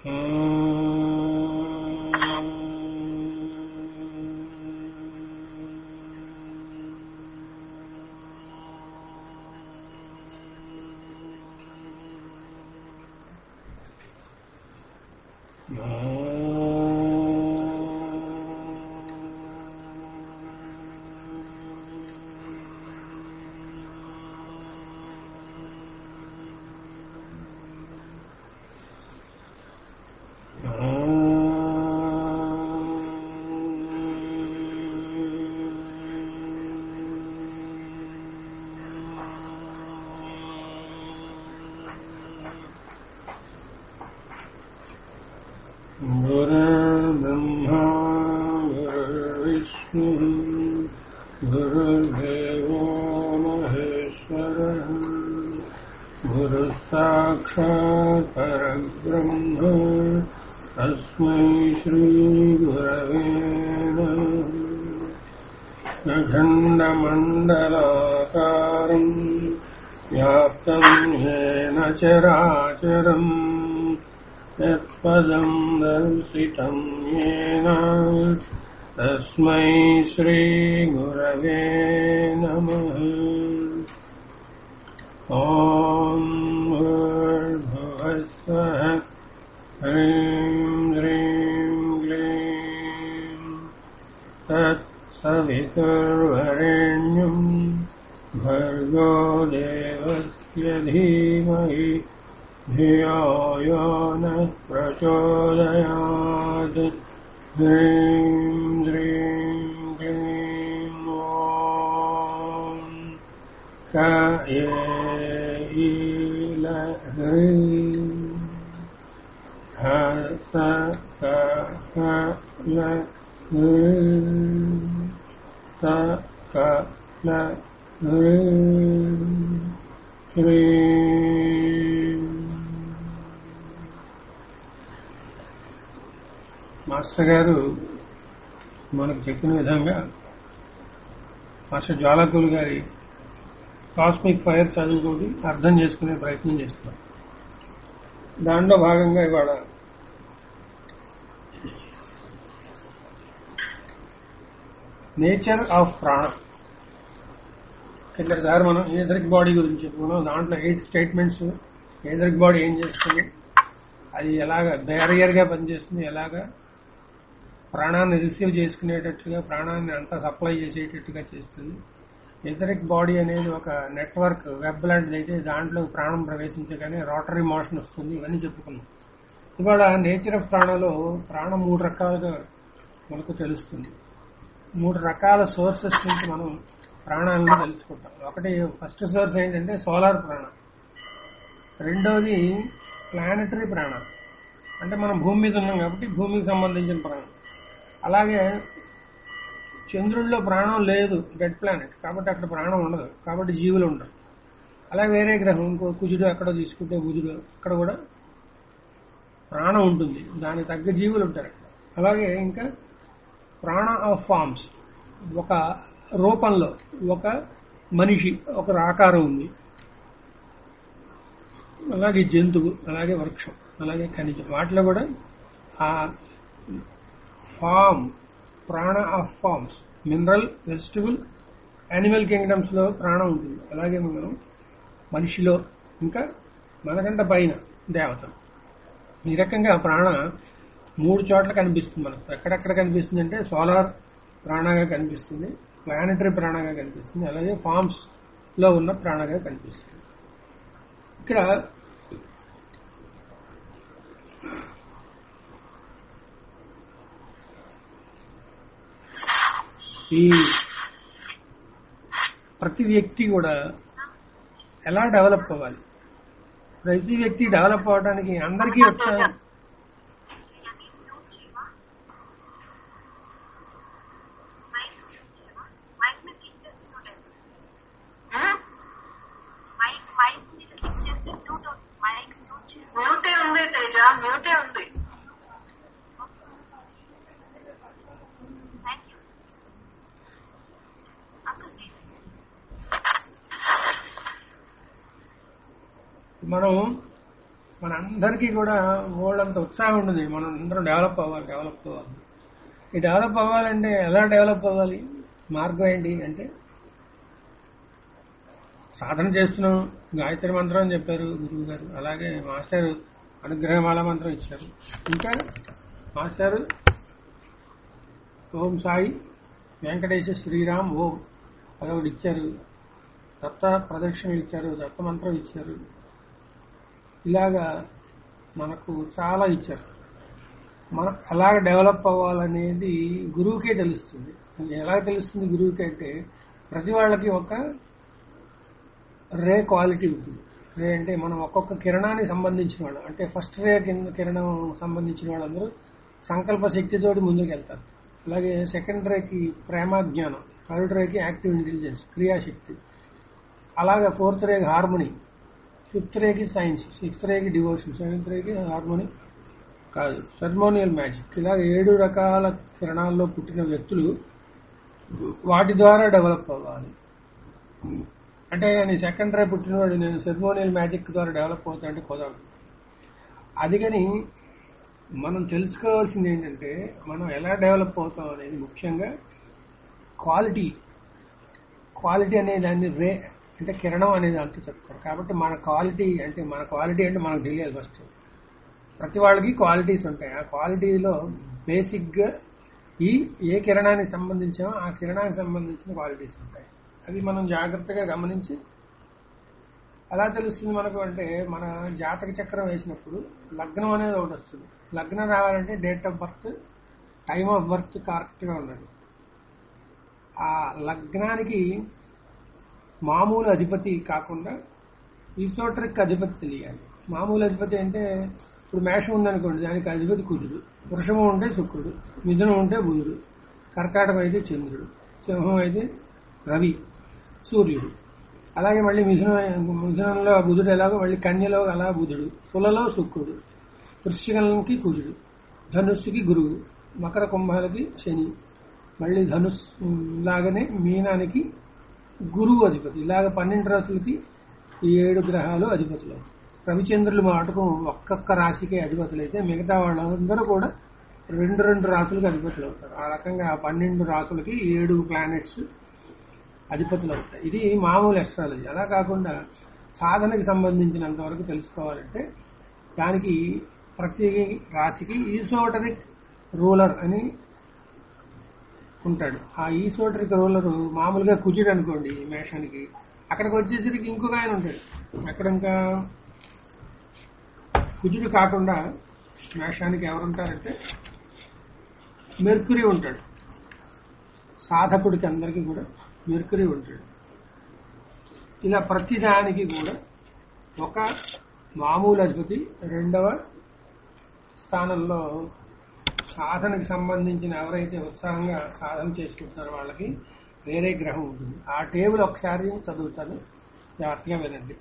गुरुर्ब्रह्मा गुरुर्विष्णुः गुरुर्देवो महेश्वरः गुरुः साक्षात् परब्रह्म तस्मै श्रीगुरवे नमः। अखण्डमण्डलाकारम् व्याप्तं येन चराचरम् यत्पदं दर्शितं येन तस्मै श्रीगुरवे नमः। ॐ भूर्भुवस्सुवः ह्रीं ह्रीं क्लीं तत्सवितुर्वरेण्यं भर्गो देवस्य धीमहि धियो यो नः प्रचोदयात्। ह्रीं ह्रीं क्लीं ॐ कयेलह्रीं हसकलह्रीं सकलह्रीं श्रीं। మాస్టర్ గారు మనకు చెప్పిన విధంగా మాస్టర్ జ్వాలాకులు గారి కాస్మిక్ ఫైర్ చదువుకొని అర్థం చేసుకునే ప్రయత్నం చేస్తున్నాం. దాంట్లో భాగంగా ఇవాళ నేచర్ ఆఫ్ ప్రాణ. కిందసారి మనం ఏదరిక్ బాడీ గురించి చెప్పుకున్నాం. దాంట్లో 8 స్టేట్మెంట్స్. ఏదరిక్ బాడీ ఏం చేస్తుంది, అది ఎలాగ బ్యారియర్ గా పనిచేస్తుంది, ఎలాగ ప్రాణాన్ని రిసీవ్ చేసుకునేటట్టుగా ప్రాణాన్ని అంతా సప్లై చేసేటట్టుగా చేస్తుంది. ఎథరిక్ బాడీ అనేది ఒక నెట్వర్క్ వెబ్ లాంటిది అయితే దాంట్లో ప్రాణం ప్రవేశించగానే రోటరీ మోషన్ వస్తుంది. ఇవన్నీ చెప్పుకున్నాం. ఇవాళ నేచర్ ఆఫ్ ప్రాణలో ప్రాణం 3 రకాలుగా మనకు తెలుస్తుంది. 3 రకాల సోర్సెస్ నుంచి మనం ప్రాణాలను తెలుసుకుంటాం. ఒకటి ఫస్ట్ సోర్స్ ఏంటంటే సోలార్ ప్రాణ. రెండవది ప్లానటరీ ప్రాణ, అంటే మనం భూమి మీద ఉన్నాం కాబట్టి భూమికి సంబంధించిన ప్రాణం. అలాగే చంద్రుడిలో ప్రాణం లేదు, డెడ్ ప్లానెట్, కాబట్టి అక్కడ ప్రాణం ఉండదు, కాబట్టి జీవులు ఉండరు. అలాగే వేరే గ్రహం ఇంకో కుజుడు ఎక్కడో తీసుకుంటే బుధుడు, అక్కడ కూడా ప్రాణం ఉంటుంది, దానికి తగ్గ జీవులు ఉంటారు. అలాగే ఇంకా ప్రాణ ఆఫ్ ఫార్మ్స్, ఒక రూపంలో ఒక మనిషి ఒక ఆకారం ఉంది. అలాగే జంతువు, అలాగే వృక్షం, అలాగే ఖనిజం, వాటిలో కూడా ఆ ఫామ్ ప్రాణ of forms, mineral, vegetable, animal kingdoms లో ప్రాణం ఉంటుంది. అలాగే మనం మనిషిలో, ఇంకా మనకంటే పైన దేవతలు. ఈ రకంగా ప్రాణ 3 చోట్ల కనిపిస్తుంది మనకు. ఎక్కడెక్కడ కనిపిస్తుంది అంటే సోలార్ ప్రాణగా కనిపిస్తుంది, ప్లానటరీ ప్రాణగా కనిపిస్తుంది, అలాగే ఫార్మ్స్ లో ఉన్న ప్రాణగా కనిపిస్తుంది. ఇక్కడ ఈ ప్రతి వ్యక్తి కూడా ఎలా డెవలప్ అవ్వాలి, ప్రతి వ్యక్తి డెవలప్ అవ్వడానికి అందరికీ వచ్చాయి. మనం మనందరికీ కూడా ఓళ్ళంత ఉత్సాహం ఉంటుంది, మనం అందరం డెవలప్ అవ్వాలి. ఈ డెవలప్ అవ్వాలంటే ఎలా డెవలప్ అవ్వాలి, మార్గం ఏంటి అంటే సాధన చేస్తున్నాం. గాయత్రి మంత్రం అని చెప్పారు గురువు గారు, అలాగే మాస్టర్ అనుగ్రహమాల మంత్రం ఇచ్చారు. ఇంకా మాస్టర్ ఓం సాయి వెంకటేశ శ్రీరామ్ ఓం అదొకటి ఇచ్చారు, దత్త ప్రదక్షిణలు ఇచ్చారు, దత్త మంత్రం ఇచ్చారు. ఇలాగా మనకు చాలా ఇచ్చారు. మనం ఎలాగ డెవలప్ అవ్వాలనేది గురువుకే తెలుస్తుంది. ఎలా తెలుస్తుంది గురువుకి అంటే ప్రతి వాళ్ళకి ఒక రే క్వాలిటీ ఉంటుంది. రే అంటే మనం ఒక్కొక్క కిరణానికి సంబంధించిన వాళ్ళు, అంటే ఫస్ట్ రే కిరణం సంబంధించిన వాళ్ళందరూ సంకల్ప శక్తితోటి ముందుకు వెళ్తారు. అలాగే సెకండ్ రేకి ప్రేమ జ్ఞానం, థర్డ్ రేకి యాక్టివ్ ఇంటెలిజెన్స్ క్రియాశక్తి, అలాగే fourth reiki harmony, fifth reiki science, sixth reiki devotion, seventh reiki harmony కాదు సెర్మోనియల్ మ్యాజిక్. ఇలా 7 రకాల కిరణాల్లో పుట్టిన వ్యక్తులు వాటి ద్వారా డెవలప్ అవ్వాలి. అంటే నేను సెకండ్ రే పుట్టినవాడు నేను సెర్మోనియల్ మ్యాజిక్ ద్వారా డెవలప్ అవుతా అంటే కుదరదు. అది కానీ మనం తెలుసుకోవాల్సింది ఏంటంటే మనం ఎలా డెవలప్ అవుతాం అనేది ముఖ్యంగా క్వాలిటీ అనే దాన్ని రే అంటే కిరణం అనేది అంత చెప్తారు. కాబట్టి మన క్వాలిటీ అంటే మనకు తెలియాలి. ఫస్ట్ ప్రతి వాళ్ళకి క్వాలిటీస్ ఉంటాయి. ఆ క్వాలిటీలో బేసిక్గా ఏ కిరణానికి సంబంధించామో ఆ కిరణానికి సంబంధించిన క్వాలిటీస్ ఉంటాయి. అది మనం జాగ్రత్తగా గమనించి ఎలా తెలుస్తుంది మనకు అంటే మన జాతక చక్రం వేసినప్పుడు లగ్నం అనేది ఒకటి వస్తుంది. లగ్నం రావాలంటే date of birth, time of birth కరెక్ట్గా ఉండాలి. ఆ లగ్నానికి మామూలు అధిపతి కాకుండా ఈసోట్రిక్ అధిపతి తెలియాలి. మామూలు అధిపతి అంటే ఇప్పుడు మేషం ఉందనుకోండి, దానికి అధిపతి కుజుడు, వృషభం ఉంటే శుక్రుడు, మిథునం ఉంటే బుధుడు, కర్కాటకం అయితే చంద్రుడు, సింహం అయితే రవి సూర్యుడు. అలాగే మళ్ళీ మిథునంలో బుధుడు ఎలాగో మళ్ళీ కన్యలో అలా బుధుడు, తులలో శుక్రుడు, వృశ్చికంకి కుజుడు, ధనుస్సుకి గురువు, మకర కుంభాలకి శని, మళ్ళీ ధనుస్ లాగానే మీనానికి గురువు అధిపతి. ఇలాగ 12 రాశులకి ఈ 7 గ్రహాలు అధిపతులు. రవిచంద్రులు మాటకు ఒక్కొక్క రాశికి అధిపతులు అయితే మిగతా వాళ్ళందరూ కూడా 2 రాశులకు అధిపతులు అవుతారు. ఆ రకంగా 12 రాశులకి 7 ప్లానెట్స్ అధిపతులు అవుతాయి. ఇది మామూలు ఎస్ట్రాలజీ. అలా కాకుండా సాధనకి సంబంధించినంత వరకు తెలుసుకోవాలంటే దానికి ప్రతి రాశికి ఈసోటరిక్ రూలర్ అని ఉంటాడు. ఆ ఈసోటరిక్ రూలర్ మామూలుగా కుజుడు అనుకోండి మేషానికి, అక్కడికి వచ్చేసరికి ఇంకొక ఆయన ఉంటాడు. అక్కడ ఇంకా కుజుడు కాకుండా మేషానికి ఎవరుంటారంటే మెర్క్యూరీ ఉంటాడు. సాధకుడికి అందరికీ కూడా మెర్క్యూరీ ఉంటాడు. ఇలా ప్రతిదానికి కూడా ఒక మామూలు అధిపతి, 2వ స్థానంలో సాధనకి సంబంధించిన ఎవరైతే ఉత్సాహంగా సాధన చేసుకుంటున్నారో వాళ్ళకి వేరే గ్రహం ఉంటుంది. ఆ టేబుల్ ఒకసారి చదువుతాను, జాగ్రత్తగా వినండి.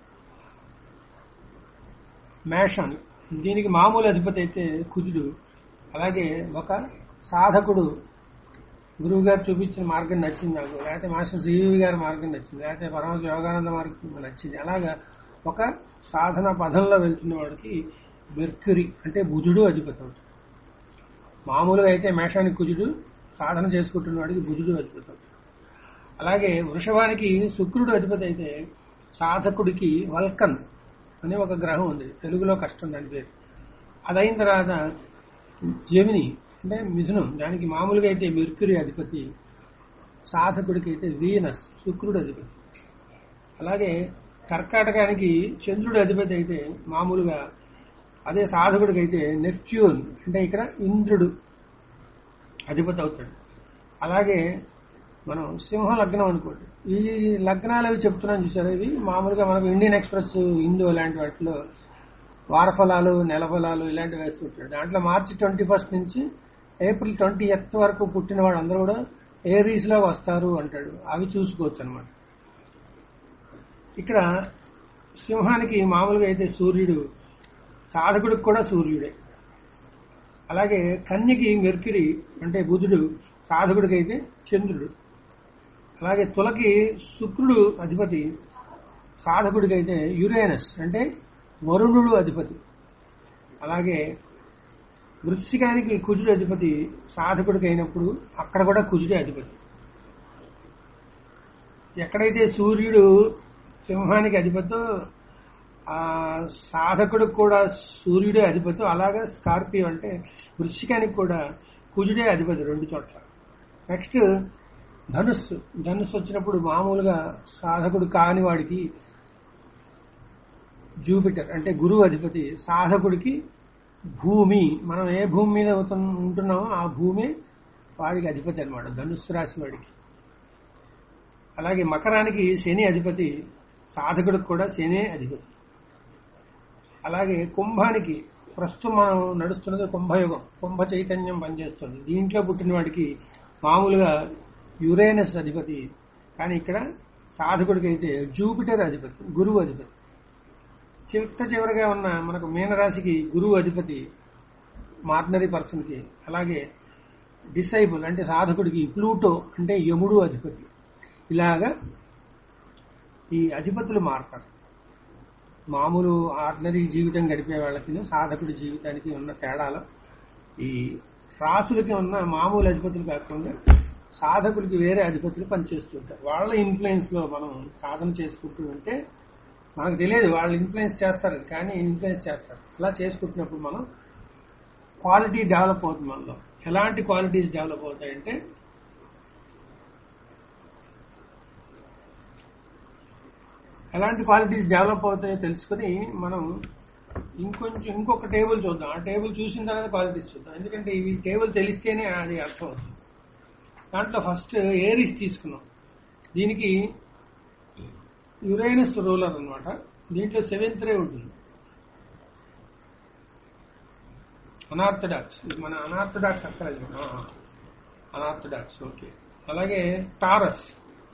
మేషం, దీనికి మామూలు అధిపతి అయితే కుజుడు. అలాగే ఒక సాధకుడు గురువు గారు చూపించిన మార్గం నచ్చింది నాకు, లేకపోతే మాస్టర్ సివి గారి మార్గం నచ్చింది, లేకపోతే పరమహంస యోగానంద మార్గం నచ్చింది. అలాగా ఒక సాధన పదంలో వెళ్తున్న వాడికి మెర్క్యూరీ అంటే బుధుడు అధిపతి అవుతుంది. మామూలుగా అయితే మేషానికి కుజుడు, సాధన చేసుకుంటున్న వాడికి బుధుడు అధిపతి అవుతుంది. అలాగే వృషభానికి శుక్రుడు అధిపతి అయితే సాధకుడికి వల్కన్ అనే ఒక గ్రహం ఉంది, తెలుగులో కష్టం దాని పేరు. అదైన తర్వాత జెమిని అంటే మిథునం, దానికి మామూలుగా అయితే మెర్క్యూరీ అధిపతి, సాధకుడికి అయితే వీనస్ శుక్రుడు అధిపతి. అలాగే కర్కాటకానికి చంద్రుడు అధిపతి అయితే మామూలుగా, అదే సాధకుడికి అయితే నెప్ట్యూన్ అంటే ఇక్కడ ఇంద్రుడు అధిపతి అవుతాడు. అలాగే మనం సింహ లగ్నం అనుకోండి, ఈ లగ్నాలు అవి చెప్తున్నాను చూసారు, ఇవి మామూలుగా మనకు ఇండియన్ ఎక్స్ప్రెస్, హిందూ ఇలాంటి వాటిలో వారఫలాలు, నెల ఫలాలు ఇలాంటివి వేస్తుంటాడు. దాంట్లో మార్చి 21 నుంచి ఏప్రిల్ 20 వరకు పుట్టిన వాళ్ళందరూ కూడా ఏరీస్ లో వస్తారు అంటాడు. అవి చూసుకోవచ్చు అనమాట. ఇక్కడ సింహానికి మామూలుగా అయితే సూర్యుడు, సాధకుడికి కూడా సూర్యుడే. అలాగే కన్యకి మెర్క్యూరీ అంటే బుధుడు, సాధకుడికి అయితే చంద్రుడు. అలాగే తులకి శుక్రుడు అధిపతి, సాధకుడికి అయితే యురేనస్ అంటే వరుణుడు అధిపతి. అలాగే వృశ్చికానికి కుజుడు అధిపతి సాధకుడికి అయినప్పుడు అక్కడ కూడా కుజుడే అధిపతి. ఎక్కడైతే సూర్యుడు సింహానికి అధిపతో ఆ సాధకుడికి కూడా సూర్యుడే అధిపతి, అలాగా స్కార్పియో అంటే వృశ్చికానికి కూడా కుజుడే అధిపతి రెండు చోట్ల. నెక్స్ట్ ధనుస్సు. ధనుస్సు వచ్చినప్పుడు మామూలుగా సాధకుడు కాని వాడికి జూపిటర్ అంటే గురువు అధిపతి, సాధకుడికి భూమి, మనం ఏ భూమి మీద ఉంటున్నామో ఆ భూమి వాడికి అధిపతి అనమాట, ధనుస్సు రాశి వాడికి. అలాగే మకరానికి శని అధిపతి, సాధకుడికి కూడా శనే అధిపతి. అలాగే కుంభానికి ప్రస్తుతం మనం నడుస్తున్నది కుంభయుగం, కుంభ చైతన్యం పనిచేస్తుంది. దీంట్లో పుట్టిన వాడికి మామూలుగా యురేనస్ అధిపతి, కానీ ఇక్కడ సాధకుడికి అయితే జూపిటర్ అధిపతి, గురువు అధిపతి. చివరిగా ఉన్న మనకు మీనరాశికి గురువు అధిపతి ఆర్డినరీ పర్సన్కి. అలాగే డిసైబుల్ అంటే సాధకుడికి ప్లూటో అంటే యముడు అధిపతి. ఇలాగా ఈ అధిపతులు మారుతారు. మామూలు ఆర్డినరీ జీవితం గడిపే వాళ్ళకి సాధకుడి జీవితానికి ఉన్న తేడాలు ఈ రాసులకి ఉన్న మామూలు అధిపతులు కాకుండా సాధకుడికి వేరే అధిపతులు పనిచేస్తుంటారు. వాళ్ళ ఇన్ఫ్లుయెన్స్ లో మనం సాధన చేసుకుంటూ ఉంటే మనకు తెలియదు వాళ్ళు ఇన్ఫ్లుయెన్స్ చేస్తారు, కానీ ఇన్ఫ్లుయెన్స్ చేస్తారు. అలా చేసుకుంటున్నప్పుడు మనం క్వాలిటీ డెవలప్ అవుతుంది మనలో. ఎలాంటి క్వాలిటీస్ డెవలప్ అవుతాయంటే ఎలాంటి క్వాలిటీస్ డెవలప్ అవుతాయో తెలుసుకుని మనం ఇంకొక టేబుల్ చూద్దాం. ఆ టేబుల్ చూసిన తర్వాత క్వాలిటీస్ చూద్దాం. ఎందుకంటే ఈ టేబుల్ తెలిస్తేనే అది అర్థం అవుతుంది. దాంట్లో ఫస్ట్ ఏరీస్ తీసుకున్నాం. దీనికి యురేనస్ రూలర్ అన్నమాట. దీంట్లో 7th రే ఉంటుంది. అనార్థడాక్స్, ఇది మన అనార్థడాక్స్ అక్కడ అనార్థడాక్స్. ఓకే. అలాగే టారస్.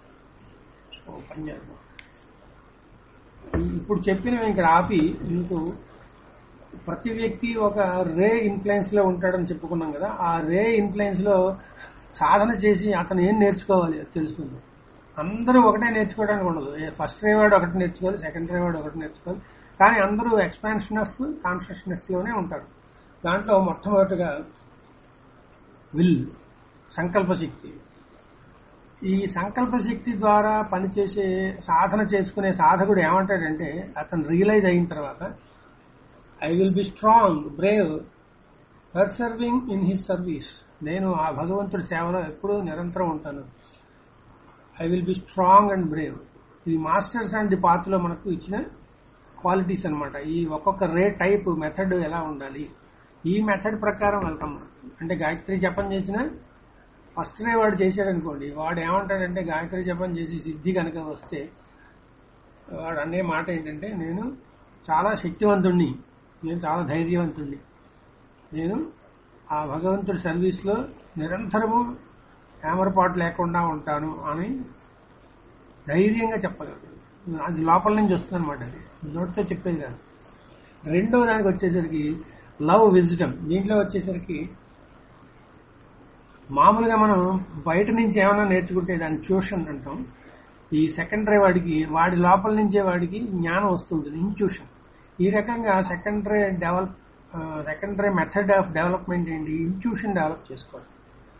ఇప్పుడు చెప్పినవి ఇక్కడ ఆపి మీకు ప్రతి వ్యక్తి ఒక రే ఇన్ఫ్లుయెన్స్ లో ఉంటాడని చెప్పుకున్నాం కదా. ఆ రే ఇన్ఫ్లుయెన్స్ లో సాధన చేసి అతను ఏం నేర్చుకోవాలి అది తెలుస్తుంది. అందరూ ఒకటే నేర్చుకోవడానికి ఉండదు. ఫస్ట్ రే వాడు ఒకటి నేర్చుకోవాలి, సెకండ్ రే వాడు ఒకటి నేర్చుకోవాలి, కానీ అందరూ ఎక్స్పాన్షన్ ఆఫ్ కాన్షియస్నెస్ లోనే ఉంటారు. దాంట్లో మొట్టమొదటిగా విల్, సంకల్ప శక్తి. ఈ సంకల్ప శక్తి ద్వారా పనిచేసే సాధన చేసుకునే సాధకుడు ఏమంటాడంటే అతను రియలైజ్ అయిన తర్వాత I will be strong, brave, persevering in his service. నేను ఆ భగవంతుడి సేవలో ఎప్పుడూ నిరంతరం ఉంటాను. I will be strong and brave. ఇది మాస్టర్స్ అండ్ ది పాత్ లో మనకు ఇచ్చిన క్వాలిటీస్ అనమాట. ఈ ఒక్కొక్క రే టైప్ మెథడ్ ఎలా ఉండాలి, ఈ మెథడ్ ప్రకారం వెళ్తాం. అంటే గాయత్రి జపం చేసిన ఫస్ట్ రే వాడు చేశాడు అనుకోండి, వాడు ఏమంటాడంటే గాయత్రి జపం చేసి సిద్ధి కనుక వస్తే వాడు అనే మాట ఏంటంటే నేను చాలా శక్తివంతుణ్ణి, నేను చాలా ధైర్యవంతుణ్ణి, నేను ఆ భగవంతుడి సర్వీస్ లో నిరంతరము ఏమరపాటు లేకుండా ఉంటాను అని ధైర్యంగా చెప్పగలరు. అది లోపల నుంచి వస్తుంది అనమాట, అది నోటితో చెప్పేది కాదు. రెండవ దానికి వచ్చేసరికి లవ్, విజ్డమ్. దీంట్లో వచ్చేసరికి మామూలుగా మనం బయట నుంచి ఏమైనా నేర్చుకుంటే దాన్ని ట్యూషన్ అంటాం. ఈ సెకండరీ వాడికి వాడి లోపల నుంచే వాడికి జ్ఞానం వస్తుంటుంది, ఇన్ట్యూషన్. ఈ రకంగా సెకండరీ మెథడ్ ఆఫ్ డెవలప్మెంట్ ఏంటి, ఇన్ట్యూషన్ డెవలప్ చేసుకోవాలి.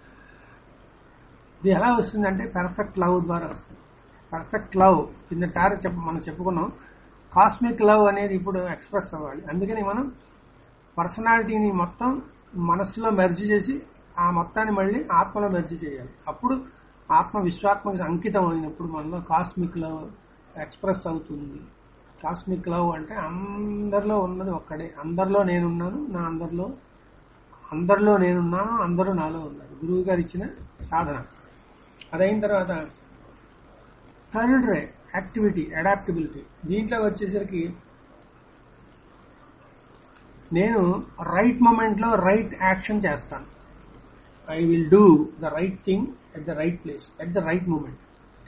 ఇది ఎలా వస్తుందంటే పర్ఫెక్ట్ లవ్ ద్వారా వస్తుంది. పర్ఫెక్ట్ లవ్ కిందసారి మనం చెప్పుకున్నాం. కాస్మిక్ లవ్ అనేది ఇప్పుడు ఎక్స్ప్రెస్ అవ్వాలి. అందుకని మనం పర్సనాలిటీని మొత్తం మనస్సులో మెర్జ్ చేసి ఆ మొత్తాన్ని మళ్ళీ ఆత్మలో మెర్జ్ చేయాలి. అప్పుడు ఆత్మ విశ్వాత్మకి అంకితం అయినప్పుడు మనలో కాస్మిక్ లవ్ ఎక్స్ప్రెస్ అవుతుంది. కాస్మిక్ లవ్ అంటే అందరిలో ఉన్నది ఒక్కడే. అందరిలో నేనున్నాను, నా అందరిలో నేనున్నాను, అందరూ నాలో ఉన్నారు. గురువు గారు ఇచ్చిన సాధన. అదైన తర్వాత థర్డ్ రే యాక్టివిటీ, అడాప్టబిలిటీ. దీంట్లో వచ్చేసరికి నేను రైట్ మూమెంట్ లో రైట్ యాక్షన్ చేస్తాను. I will do the right thing at the right place at the right moment.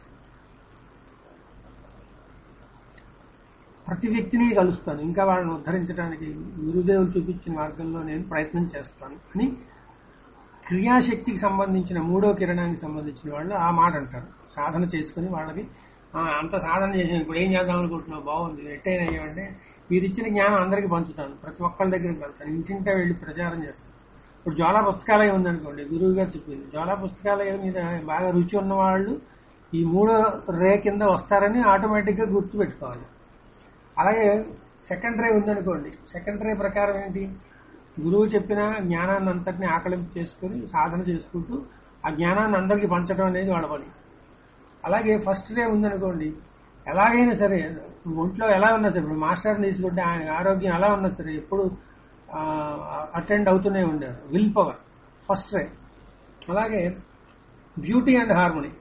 ప్రతి వ్యక్తిని కలుస్తాను, ఇంకా వాళ్ళని ఉద్ధరించడానికి గురుదేవులు చూపించిన మార్గంలో నేను ప్రయత్నం చేస్తాను అని క్రియాశక్తికి సంబంధించిన మూడో కిరణానికి సంబంధించిన వాళ్ళు ఆ మాట అంటారు. సాధన చేసుకుని వాళ్ళకి అంత సాధన చేసాను, ఇప్పుడు ఏం చేద్దాం అనుకుంటున్నావు, బాగుంది, ఎట్టయినా అయ్యామంటే మీరు ఇచ్చిన జ్ఞానం అందరికీ పంచుతాను, ప్రతి ఒక్కళ్ళ దగ్గరికి వెళ్తాను, ఇంటింటా వెళ్ళి ప్రచారం చేస్తాను. ఇప్పుడు జ్వాలా పుస్తకాలయం ఉందనుకోండి, గురువు గారు చెప్పింది, జ్వాలా పుస్తకాలయం మీద బాగా రుచి ఉన్న వాళ్ళు ఈ 3వ రే కింద వస్తారని ఆటోమేటిక్ గా గుర్తు పెట్టుకోవాలి. అలాగే సెకండ్ రే ఉందనుకోండి, సెకండ్ రే ప్రకారం ఏంటి, గురువు చెప్పిన జ్ఞానాన్ని అంతటిని ఆకలింపు చేసుకుని సాధన చేసుకుంటూ ఆ జ్ఞానాన్ని అందరికీ పంచడం అనేది వాళ్ళ పని. అలాగే ఫస్ట్ డే ఉందనుకోండి, ఎలాగైనా సరే ఒంట్లో ఎలా ఉన్నా సరే, ఇప్పుడు మాస్టర్ని తీసుకుంటే ఆయన ఆరోగ్యం ఎలా ఉన్నా సరే ఎప్పుడు అటెండ్ అవుతూనే ఉండారు. Will power first ray. అలాగే బ్యూటీ అండ్ హార్మోనీ,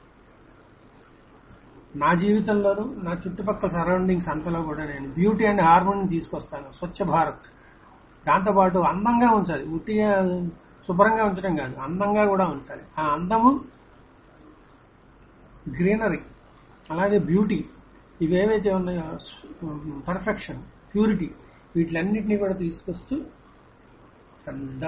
నా జీవితంలోనూ నా చుట్టుపక్కల సరౌండింగ్స్ అంతలో కూడా నేను బ్యూటీ అండ్ హార్మోనీని తీసుకొస్తాను. స్వచ్ఛ భారత్, దాంతోపాటు అందంగా ఉంచాలి, ఉట్టిగా శుభ్రంగా ఉంచడం కాదు, అందంగా కూడా ఉంచాలి. ఆ అందము, గ్రీనరీ, అలాగే బ్యూటీ, ఇవేవైతే ఉన్నాయో పర్ఫెక్షన్, ప్యూరిటీ, వీటిలన్నింటినీ కూడా తీసుకొస్తూ పెద్ద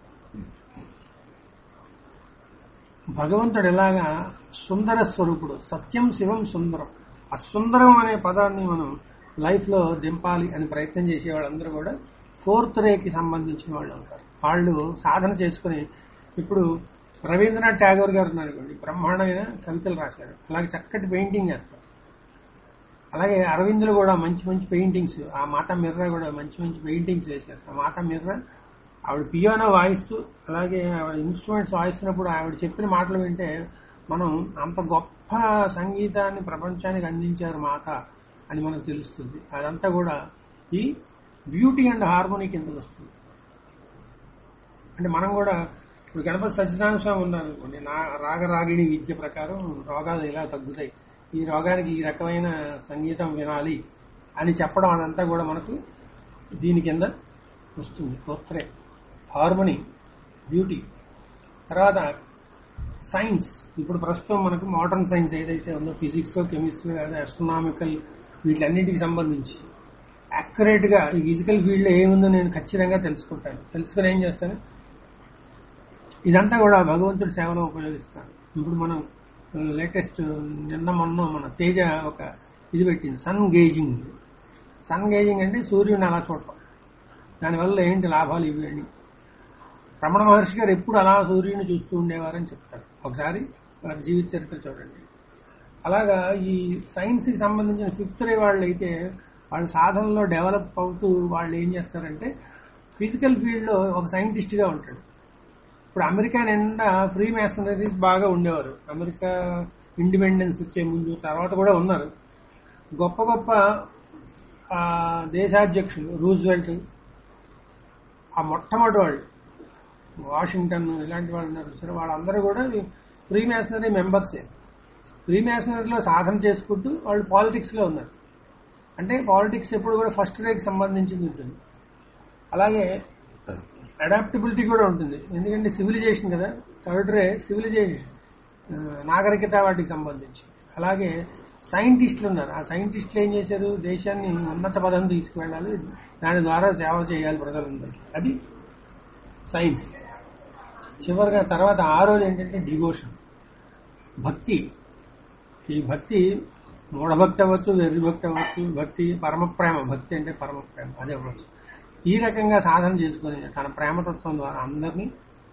భగవంతుడు ఎలాగా సుందర స్వరూపుడు, సత్యం శివం సుందరం, ఆ సుందరం అనే పదాన్ని మనం లైఫ్ లో దింపాలి అని ప్రయత్నం చేసే వాళ్ళందరూ కూడా 4th రేకి సంబంధించిన వాళ్ళు అవుతారు. వాళ్ళు సాధన చేసుకుని, ఇప్పుడు రవీంద్రనాథ్ ఠాగూర్ గారు ఉన్నారనుకోండి, బ్రహ్మాండమైన కవితలు రాశారు, అలాగే చక్కటి పెయింటింగ్ చేస్తారు. అలాగే అరవిందులు కూడా మంచి మంచి పెయింటింగ్స్, ఆ మాతా మిర్రా కూడా మంచి మంచి పెయింటింగ్స్ వేశారు. ఆ మాతా మిర్రా ఆవిడ పియానో వాయిస్తూ, అలాగే ఆవిడ ఇన్స్ట్రుమెంట్స్ వాయిస్తున్నప్పుడు ఆవిడ చెప్పిన మాటలు వింటే మనం అంత గొప్ప సంగీతాన్ని ప్రపంచానికి అందించారు మాత అని మనకు తెలుస్తుంది. అదంతా కూడా ఈ బ్యూటీ అండ్ హార్మోనీ కిందకు వస్తుంది. అంటే మనం కూడా ఇప్పుడు గణపతి సత్యనారాయణ స్వామి ఉన్నారనుకోండి, రాగరాగిణి విద్య ప్రకారం రోగాలు ఇలా తగ్గుతాయి, ఈ రోగానికి ఈ రకమైన సంగీతం వినాలి అని చెప్పడం, అదంతా కూడా మనకు దీని కింద వస్తుంది. కొత్త హార్మోనీ, బ్యూటీ. తర్వాత సైన్స్, ఇప్పుడు ప్రస్తుతం మనకు మోడర్న్ సైన్స్ ఏదైతే ఉందో, ఫిజిక్స్, కెమిస్ట్రీ, లేదా ఆస్ట్రోనామికల్, వీటన్నిటికి సంబంధించి యాక్యురేట్ గా ఈ ఫిజికల్ ఫీల్డ్ లో ఏముందో నేను ఖచ్చితంగా తెలుసుకుంటాను. తెలుసుకుని ఏం చేస్తాను, ఇదంతా కూడా భగవంతుడి సేవలో ఉపయోగిస్తాను. ఇప్పుడు మనం లేటెస్ట్ నిన్న మొన్న మన తేజ ఒక ఇది పెట్టింది, సన్ గేజింగ్. సన్ గేజింగ్ అంటే సూర్యుడిని అలా చూడటం, దానివల్ల ఏంటి లాభాలు ఇవి అని. రమణ మహర్షి గారు ఎప్పుడు అలా సూర్యుడిని చూస్తూ ఉండేవారని చెప్తారు. ఒకసారి వారి జీవిత చరిత్ర చూడండి. అలాగా ఈ సైన్స్ కి సంబంధించిన 5th రే వాళ్ళు అయితే వాళ్ళ సాధనలో డెవలప్ అవుతూ వాళ్ళు ఏం చేస్తారంటే, ఫిజికల్ ఫీల్డ్ లో ఒక సైంటిస్ట్ గా ఉంటాడు. ఇప్పుడు అమెరికా నిండా ఫ్రీ మేసనరీస్ బాగా ఉండేవారు. అమెరికా ఇండిపెండెన్స్ వచ్చే ముందు, తర్వాత కూడా ఉన్నారు. గొప్ప గొప్ప దేశాధ్యక్షులు, రూజ్వెల్ట్, ఆ మొట్టమొదటి వాళ్ళు, వాషింగ్టన్, ఇలాంటి వాళ్ళు ఉన్నారు సరే, వాళ్ళందరూ కూడా ఫ్రీ మేసనరీ మెంబర్సే. ఫ్రీ మేసనరీలో సాధన చేసుకుంటూ వాళ్ళు పాలిటిక్స్ లో ఉన్నారు. అంటే పాలిటిక్స్ ఎప్పుడు కూడా ఫస్ట్ రేకి సంబంధించింది ఉంటుంది. అలాగే అడాప్టబిలిటీ కూడా ఉంటుంది, ఎందుకంటే సివిలైజేషన్ కదా, 3rd రే సివిలైజేషన్, నాగరికత, వాటికి సంబంధించి. అలాగే సైంటిస్టులు ఉన్నారు. ఆ సైంటిస్టులు ఏం చేశారు, దేశాన్ని ఉన్నత పదం తీసుకువెళ్ళాలి, దాని ద్వారా సేవ చేయాలి ప్రజలందరికీ, అది సైన్స్. చివరిగా తర్వాత 6వ ఏంటంటే డివోషన్, భక్తి. ఈ భక్తి మూఢభక్తి అవ్వచ్చు, వెర్రి భక్తి అవ్వచ్చు, భక్తి పరమ ప్రేమ, భక్తి అంటే పరమ ప్రేమ, అదే అవ్వచ్చు. ఈ రకంగా సాధన చేసుకుని తన ప్రేమతత్వం ద్వారా అందరినీ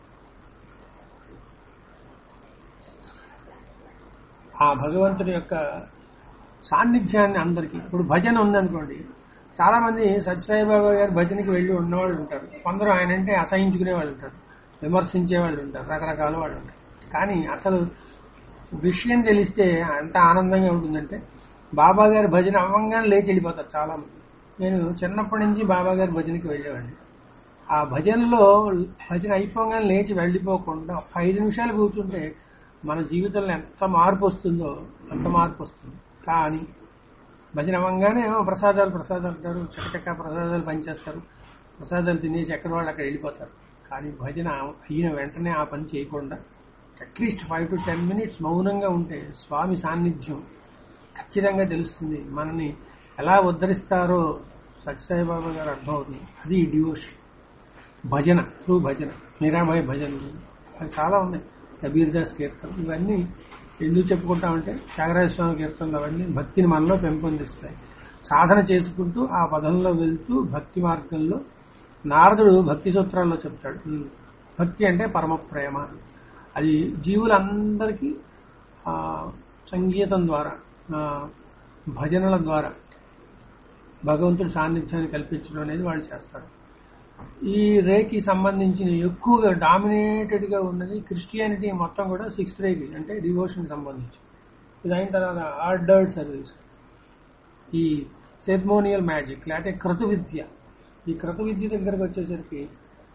ఆ భగవంతుడి యొక్క సాన్నిధ్యాన్ని అందరికీ. ఇప్పుడు భజన ఉందనుకోండి, చాలా మంది సత్యసాయిబాబా గారి భజనకి వెళ్ళి ఉన్నవాళ్ళు ఉంటారు, కొందరు ఆయన అంటే అసహించుకునే వాళ్ళు ఉంటారు, విమర్శించే వాళ్ళు ఉంటారు, రకరకాల వాళ్ళు ఉంటారు. కానీ అసలు విషయం తెలిస్తే ఎంత ఆనందంగా ఉంటుందంటే, బాబా గారి భజన అవ్వంగానే లేచి వెళ్ళిపోతారు చాలా మంది. నేను చిన్నప్పటి నుంచి బాబా గారి భజనకి వెళ్ళేవాడిని. ఆ భజనలో భజన అయిపోగానే లేచి వెళ్ళిపోకుండా 5 నిమిషాలు కూర్చుంటే మన జీవితంలో ఎంత మార్పు వస్తుందో అంత మార్పు వస్తుంది. కానీ భజన అవ్వంగానే ప్రసాదాలు అంటారు, చక్కచక్క ప్రసాదాలు పనిచేస్తారు, ప్రసాదాలు తినేసి ఎక్కడ వాళ్ళు అక్కడ వెళ్ళిపోతారు. కానీ భజన అయిన వెంటనే ఆ పని చేయకుండా అట్లీస్ట్ 5 to 10 minutes మౌనంగా ఉంటే స్వామి సాన్నిధ్యం ఖచ్చితంగా తెలుస్తుంది. మనని ఎలా ఉద్ధరిస్తారో సత్యసాయిబాబా గారు అర్థమవుతుంది. అది డివోషన్, భజన, త్రూ భజన, మీరాబాయి భజనలు, అవి చాలా ఉన్నాయి, కబీర్ దాస్ కీర్తనలు. ఇవన్నీ ఎందుకు చెప్పుకుంటామంటే త్యాగరాజ స్వామి కీర్తనలు అవన్నీ భక్తిని మనలో పెంపొందిస్తాయి. సాధన చేసుకుంటూ ఆ పదంలో వెళ్తూ భక్తి మార్గంలో నారదుడు భక్తి సూత్రాల్లో చెప్తాడు. భక్తి అంటే పరమ ప్రేమ. అది జీవులందరికీ సంగీతం ద్వారా, భజనల ద్వారా భగవంతుడి సాన్నిధ్యాన్ని కల్పించడం అనేది వాళ్ళు చేస్తారు. ఈ రేకి సంబంధించిన ఎక్కువగా డామినేటెడ్ గా ఉన్నది క్రిస్టియానిటీ మొత్తం కూడా 6th రేకి అంటే డివోషన్ సంబంధించి. ఇది అయిన తర్వాత ఆర్డర్డ్ సర్వీస్, ఈ సెరమోనియల్ మ్యాజిక్ లేకపోతే క్రతు విద్య. ఈ క్రతు విద్య దగ్గరకు వచ్చేసరికి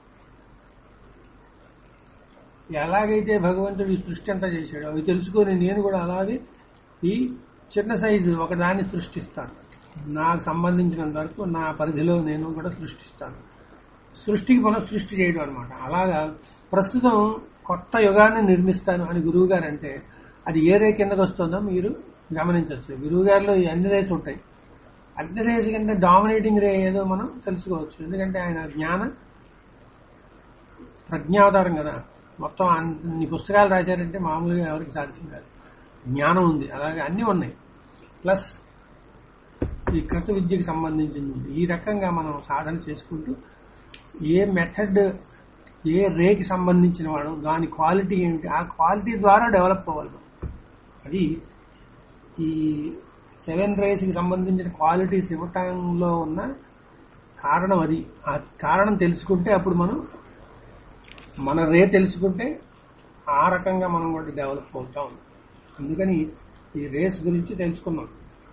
ఎలాగైతే భగవంతుడు ఈ సృష్టి అంతా చేశాడో అవి తెలుసుకొని నేను కూడా అలాగే ఈ చిన్న సైజు ఒక దాన్ని సృష్టిస్తాను. నాకు సంబంధించినంత వరకు నా పరిధిలో నేను కూడా సృష్టిస్తాను. సృష్టికి పునఃసృష్టి చేయడం అనమాట. అలాగా ప్రస్తుతం కొత్త యుగాన్ని నిర్మిస్తాను అని గురువు గారు అంటే అది ఏ రే కిందకు వస్తుందో మీరు గమనించవచ్చు. గురువు గారిలో ఈ అన్ని రేస్ ఉంటాయి. అన్ని రేస్ కంటే డామినేటింగ్ రే ఏదో మనం తెలుసుకోవచ్చు. ఎందుకంటే ఆయన జ్ఞాన ప్రజ్ఞావతారం కదా. మొత్తం అన్ని పుస్తకాలు రాశారంటే మామూలుగా ఎవరికి సాధ్యం కాదు. జ్ఞానం ఉంది, అలాగే అన్నీ ఉన్నాయి. ప్లస్ ఈ కృత విద్యకి సంబంధించింది ఉంది. ఈ రకంగా మనం సాధన చేసుకుంటూ ఏ మెథడ్, ఏ రేకి సంబంధించిన వాడు, దాని క్వాలిటీ ఏమిటి, ఆ క్వాలిటీ ద్వారా డెవలప్ అవ్వాలి. అది ఈ 7 రేస్కి సంబంధించిన క్వాలిటీస్ ఇవ్వటంలో ఉన్న కారణం అది. ఆ కారణం తెలుసుకుంటే అప్పుడు మనం మన రే తెలుసుకుంటే ఆ రకంగా మనం కూడా డెవలప్ అవుతాం. అందుకని ఈ రేస్ గురించి తెలుసుకున్నాం.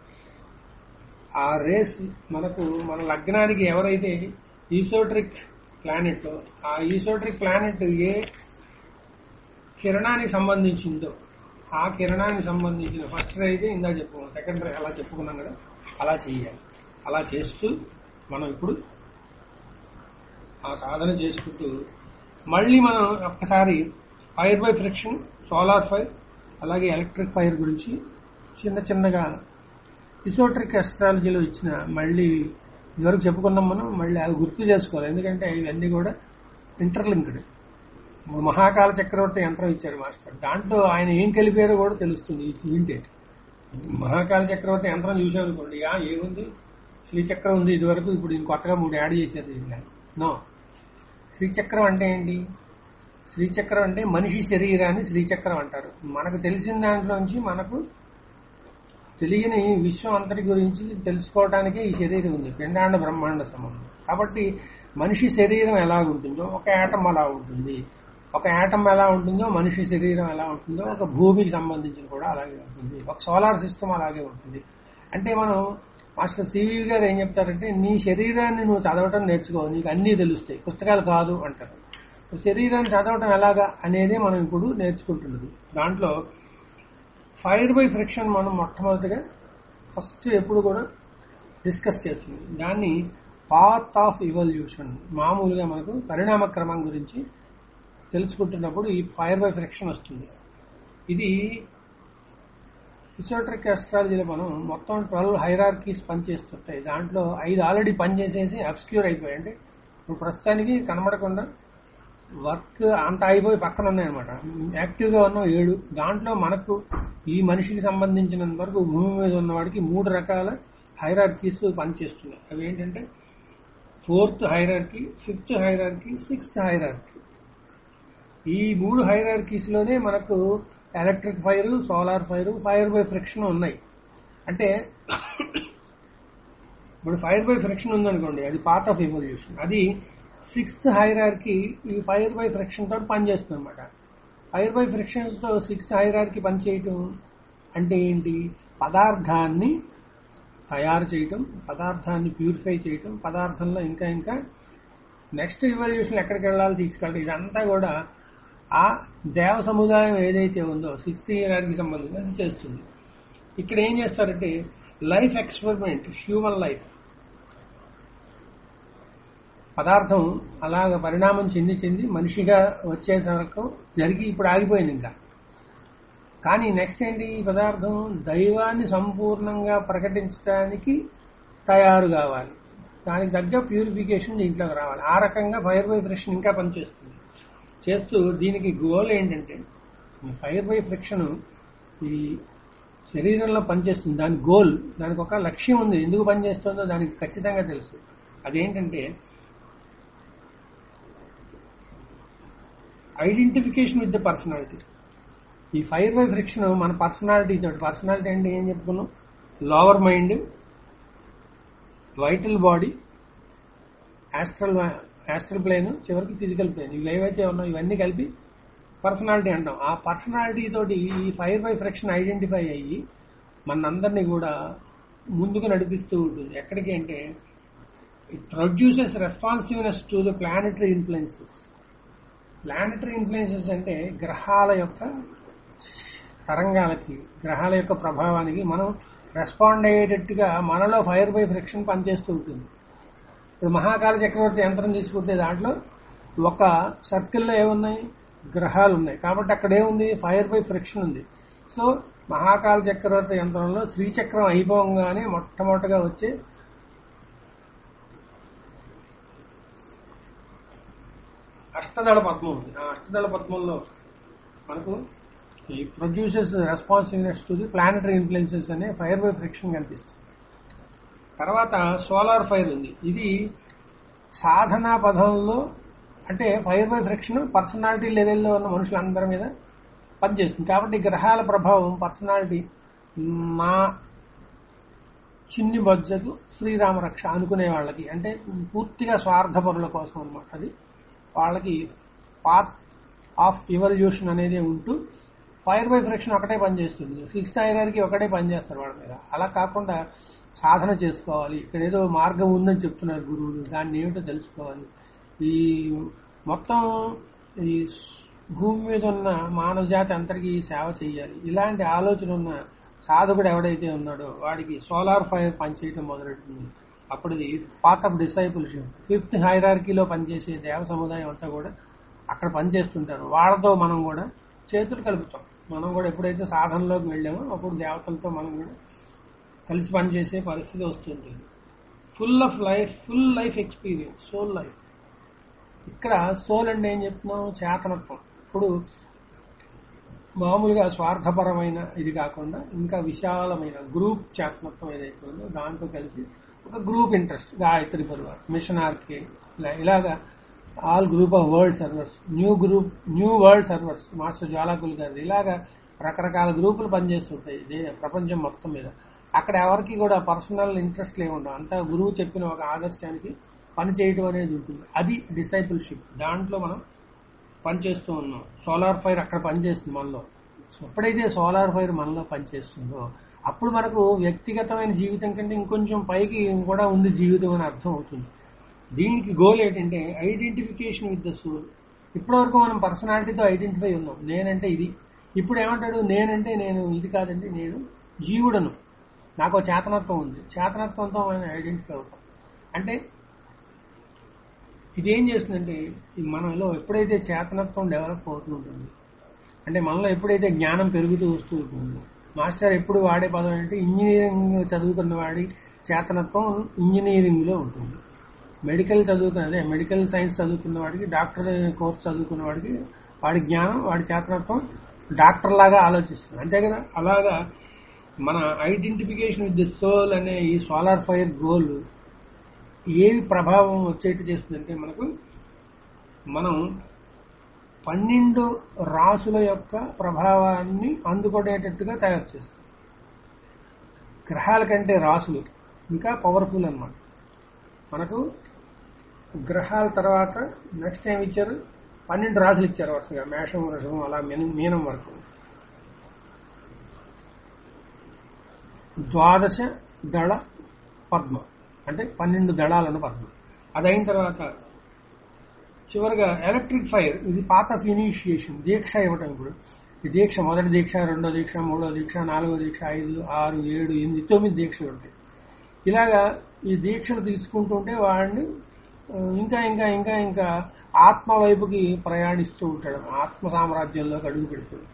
ఆ రేస్ మనకు మన లగ్నానికి ఎవరైతే ఈసోట్రిక్ ప్లానెట్, ఆ ఈసోట్రిక్ ప్లానెట్ ఏ కిరణానికి సంబంధించిందో ఆ కిరణానికి సంబంధించిన ఫస్ట్ రే అయితే ఇందా చెప్పుకున్నాం, సెకండ్ రే అలా చెప్పుకున్నాం కదా, అలా చేయాలి. అలా చేస్తూ మనం ఇప్పుడు ఆ సాధన చేసుకుంటూ మళ్ళీ మనం ఒక్కసారి fire by friction, solar fire, అలాగే ఎలక్ట్రిక్ ఫైర్ గురించి చిన్న చిన్నగా ఇసోట్రిక్ అస్ట్రాలజీలో ఇచ్చిన మళ్ళీ ఇదివరకు చెప్పుకున్నాం మనం. మళ్ళీ అవి గుర్తు చేసుకోవాలి. ఎందుకంటే ఇవన్నీ కూడా ఇంటర్లింక్డ్. మహాకాల చక్రవర్తి యంత్రం ఇచ్చాడు మాస్టర్. దాంట్లో ఆయన ఏం కలిపారో కూడా తెలుస్తుంది వింటే. మహాకాల చక్రవర్తి యంత్రం చూసారనుకోండి, ఏముంది శ్రీచక్రం ఉంది ఇదివరకు, ఇప్పుడు ఇంకొత్తగా 3 యాడ్ చేశారు. నో, శ్రీచక్రం అంటే ఏంటి? శ్రీచక్రం అంటే మనిషి శరీరాన్ని శ్రీచక్రం అంటారు. మనకు తెలిసిన దాంట్లోంచి మనకు తెలియని విశ్వం అంతటి గురించి తెలుసుకోవడానికే ఈ శరీరం ఉంది. పిండాండ బ్రహ్మాండ సంబంధం. కాబట్టి మనిషి శరీరం ఎలా ఉంటుందో ఒక యాటం అలా ఉంటుంది. ఒక యాటం ఎలా ఉంటుందో మనిషి శరీరం ఎలా ఉంటుందో ఒక భూమికి సంబంధించిన కూడా అలాగే ఉంటుంది. ఒక సోలార్ సిస్టమ్ అలాగే ఉంటుంది. అంటే మనం మాస్టర్ సివి గారు ఏం చెప్తారంటే, నీ శరీరాన్ని నువ్వు చదవటం నేర్చుకో, నీకు అన్నీ తెలుస్తాయి, పుస్తకాలు కాదు అంటారు. శరీరాన్ని చదవటం ఎలాగా అనేది మనం ఇప్పుడు నేర్చుకుంటున్నది. దాంట్లో ఫైర్ బై ఫ్రిక్షన్ మనం మొట్టమొదటిగా ఫస్ట్ ఎప్పుడు కూడా డిస్కస్ చేస్తుంది. దాన్ని పాత్ ఆఫ్ ఇవల్యూషన్, మామూలుగా మనకు పరిణామ క్రమం గురించి తెలుసుకుంటున్నప్పుడు ఈ ఫైర్ బై ఫ్రిక్షన్ వస్తుంది. ఇది ఇసోట్రిక్ అస్ట్రాలజీలో మనం మొత్తం 12 హైరార్కీస్ పనిచేస్తుంటాయి. దాంట్లో 5 ఆల్రెడీ పనిచేసేసి అబ్స్క్యూర్ అయిపోయాయి. అంటే ఇప్పుడు ప్రస్తుతానికి కనబడకుండా వర్క్ అంత అయిపోయి పక్కన ఉన్నాయన్నమాట. యాక్టివ్గా ఉన్న 7. దాంట్లో మనకు ఈ మనిషికి సంబంధించినంత వరకు భూమి మీద ఉన్నవాడికి 3 రకాల హైరార్కీస్ పనిచేస్తున్నాయి. అవి ఏంటంటే 4th hierarchy, 5th hierarchy, 6th hierarchy. ఈ 3 హైరార్కీస్ లోనే మనకు electric fire, solar fire, fire by friction ఉన్నాయి. అంటే ఇప్పుడు ఫైర్ బై ఫ్రిక్షన్ ఉందనుకోండి, అది పార్ట్ ఆఫ్ ఎవల్యూషన్. అది 6th హైరార్కీ ఈ ఫైర్ బై ఫ్రిక్షన్ తోటి పనిచేస్తుంది అనమాట. ఫైర్ బై ఫ్రిక్షన్ తో 6th హైరార్కీ పనిచేయటం అంటే ఏంటి? పదార్థాన్ని తయారు చేయటం, పదార్థాన్ని ప్యూరిఫై చేయటం, పదార్థంలో ఇంకా ఇంకా నెక్స్ట్ రివల్యూషన్ ఎక్కడికి వెళ్ళాలి తీసుకెళ్ళడం, ఇదంతా కూడా ఆ దేవ సముదాయం ఏదైతే ఉందో 6th హైరార్కీకి సంబంధించి అది చేస్తుంది. ఇక్కడ ఏం చేస్తారంటే లైఫ్ ఎక్స్పెరిమెంట్, హ్యూమన్ లైఫ్. పదార్థం అలాగ పరిణామం చెంది చెంది మనిషిగా వచ్చే వరకు జరిగి ఇప్పుడు ఆగిపోయింది ఇంకా. కానీ నెక్స్ట్ ఏంటి? ఈ పదార్థం దైవాన్ని సంపూర్ణంగా ప్రకటించడానికి తయారు కావాలి. దానికి తగ్గ ప్యూరిఫికేషన్ దీంట్లోకి రావాలి. ఆ రకంగా ఫైర్ బై ఫ్రిక్షన్ ఇంకా పనిచేస్తుంది. చేస్తూ దీనికి గోల్ ఏంటంటే ఫైర్ బై ఫ్రిక్షన్ ఈ శరీరంలో పనిచేస్తుంది. దాని గోల్, దానికి ఒక లక్ష్యం ఉంది. ఎందుకు పనిచేస్తుందో దానికి ఖచ్చితంగా తెలుసు. అదేంటంటే ఐడెంటిఫికేషన్ విత్ ద పర్సనాలిటీ. ఈ ఫైర్ బై ఫ్రిక్షన్ మన పర్సనాలిటీ తోటి. పర్సనాలిటీ అంటే ఏం చెప్పుకున్నాం? Lower mind, vital body, astral plane, చివరికి ఫిజికల్ ప్లేన్. ఇవి ఏవైతే ఉన్నాయో ఇవన్నీ కలిపి పర్సనాలిటీ అంటాం. ఆ పర్సనాలిటీ తోటి ఈ ఫైర్ బై ఫ్రిక్షన్ ఐడెంటిఫై అయ్యి మనందరినీ కూడా ముందుకు నడిపిస్తూ ఉంటుంది. ఎక్కడికి అంటే it produces responsiveness to the planetary influences. Planetary influences అంటే గ్రహాల యొక్క తరంగాలకి, గ్రహాల యొక్క ప్రభావానికి మనం రెస్పాండ్ అయ్యేటట్టుగా మనలో ఫైర్ బై ఫ్రిక్షన్ పనిచేస్తూ ఉంటుంది. ఇప్పుడు మహాకాల చక్రవర్తి యంత్రం తీసుకుంటే దాంట్లో ఒక సర్కిల్లో ఏమున్నాయి? గ్రహాలు ఉన్నాయి. కాబట్టి అక్కడ ఏముంది? ఫైర్ బై ఫ్రిక్షన్ ఉంది. సో మహాకాల చక్రవర్తి యంత్రంలో శ్రీచక్రం అయిపోగానే మొట్టమొదటిగా వచ్చే అష్టదళ పద్మం ఉంది. ఆ అష్టదళ పద్మంలో మనకు ఈ produces responsiveness to the planetary influences అనే ఫైర్ బై ఫ్రిక్షన్ కనిపిస్తుంది. తర్వాత సోలార్ ఫైర్ ఉంది. ఇది సాధనా పదంలో అంటే ఫైర్ బై ఫ్రిక్షన్ పర్సనాలిటీ లెవెల్లో ఉన్న మనుషులందరి మీద పనిచేస్తుంది. కాబట్టి గ్రహాల ప్రభావం పర్సనాలిటీ నా చిన్ని బడ్జెట్ శ్రీరామ రక్ష అనుకునే వాళ్ళకి, అంటే పూర్తిగా స్వార్థపరుల కోసం అనమాట. అది వాళ్ళకి పాత్ ఆఫ్ ఎవల్యూషన్ అనేది ఉంటూ ఫైర్ బై ఫ్రిక్షన్ ఒకటే పనిచేస్తుంది. ఫిక్స్డ్ హైరార్కీ ఒకటే పనిచేస్తారు వాళ్ళ మీద. అలా కాకుండా సాధన చేసుకోవాలి. ఇక్కడ ఏదో మార్గం ఉందని చెప్తున్నారు గురువులు, దాన్ని ఏమిటో తెలుసుకోవాలి. ఈ మొత్తం ఈ భూమి మీద ఉన్న మానవ జాతి అంతటికీ సేవ చేయాలి. ఇలాంటి ఆలోచన ఉన్న సాధకుడు ఎవడైతే ఉన్నాడో వాడికి సోలార్ ఫైర్ పనిచేయడం మొదలెడుతుంది. అప్పుడు ఇది పాత్ ఆఫ్ డిసైపుల్షిప్. ఫిఫ్త్ హైరార్కీలో పనిచేసే దేవ సముదాయం అంతా కూడా అక్కడ పనిచేస్తుంటారు. వాళ్ళతో మనం కూడా చేతులు కలుపుతాం. మనం కూడా ఎప్పుడైతే సాధనలోకి వెళ్ళామో అప్పుడు దేవతలతో మనం కూడా కలిసి పనిచేసే పరిస్థితి వస్తుంది. Full of life, full life experience, soul life. ఇక్కడ సోల్ అంటే ఏం చెప్తున్నాం? చేతనత్వం. ఇప్పుడు మామూలుగా స్వార్థపరమైన ఇది కాకుండా ఇంకా విశాలమైన గ్రూప్ చేతనత్వం ఏదైతే ఉందో దాంతో కలిసి ఒక group interest, Gayatri Parivar, mission RK, ఇలాగా all group of world servers, new world servers, master Jwalakul గారు, ఇలాగా రకరకాల గ్రూపులు పనిచేస్తుంటాయి ప్రపంచం మొత్తం మీద. అక్కడ ఎవరికి కూడా పర్సనల్ ఇంట్రెస్ట్ లేకుండా అంతా గురువు చెప్పిన ఒక ఆదర్శానికి పని చేయడం అనేది ఉంటుంది. అది డిసైపుల్షిప్. దాంట్లో మనం పనిచేస్తూ ఉన్నాం. సోలార్ ఫైర్ అక్కడ పనిచేస్తుంది మనలో. ఎప్పుడైతే సోలార్ ఫైర్ మనలో పనిచేస్తుందో అప్పుడు మనకు వ్యక్తిగతమైన జీవితం కంటే ఇంకొంచెం పైకి కూడా ఉంది జీవితం అని అర్థం అవుతుంది. దీనికి గోల్ ఏంటంటే ఐడెంటిఫికేషన్ విత్ ద సోల్. ఇప్పటివరకు మనం పర్సనాలిటీతో ఐడెంటిఫై ఉన్నాం. నేనంటే ఇది. ఇప్పుడు ఏమంటాడు? నేనంటే నేను ఇది కాదండి, నేను జీవుడను, నాకు చేతనత్వం ఉంది. చేతనత్వంతో మనం ఐడెంటిఫై అవుతాం. అంటే ఇదేం చేస్తుందంటే మనలో ఎప్పుడైతే చేతనత్వం డెవలప్ అవుతుంటుంది, అంటే మనలో ఎప్పుడైతే జ్ఞానం పెరుగుతూ వస్తూ ఉంటుందో, మాస్టర్ ఎప్పుడు వాడే పదం ఏంటంటే ఇంజనీరింగ్ చదువుకున్న వాడి చేతనత్వం ఇంజనీరింగ్లో ఉంటుంది. మెడికల్ సైన్స్ చదువుకున్న వాడికి, డాక్టర్ కోర్స్ చదువుకున్న వాడికి వాడి జ్ఞానం, వాడి చేతనత్వం డాక్టర్ లాగా ఆలోచిస్తుంది. అంతే కదా? అలాగా మన ఐడెంటిఫికేషన్ విత్ ది సోల్ అనే ఈ సోలార్ ఫైర్ గోల్ ఏవి ప్రభావం వచ్చేట్టు చేస్తుందంటే మనం 12 రాసుల యొక్క ప్రభావాన్ని అందుకునేటట్టుగా తయారు చేస్తుంది. గ్రహాల కంటే రాసులు ఇంకా పవర్ఫుల్ అన్నమాట. మనకు గ్రహాల తర్వాత నెక్స్ట్ ఏమి ఇచ్చారు? 12 రాసులు ఇచ్చారు వరుసగా, మేషం, వృషభం, అలా మీనం వరకు. 12 దళ పద్మ అంటే 12 దళాలను పద్మ. అదైన తర్వాత చివరిగా ఎలక్ట్రిక్ ఫైర్. ఇది పాత్ ఆఫ్ ఇనిషియేషన్, దీక్ష ఇవ్వటం. ఇప్పుడు ఈ దీక్ష, మొదటి దీక్ష, రెండో దీక్ష, మూడో దీక్ష, 4వ దీక్ష, 5, 6, 7, 8, 9 దీక్షలు ఉంటాయి. ఇలాగా ఈ దీక్షలు తీసుకుంటుంటే వాడిని ఇంకా ఇంకా ఇంకా ఇంకా ఆత్మ వైపుకి ప్రయాణిస్తూ ఉంటాడు, ఆత్మ సామ్రాజ్యంలోకి అడుగు పెడుతుంది.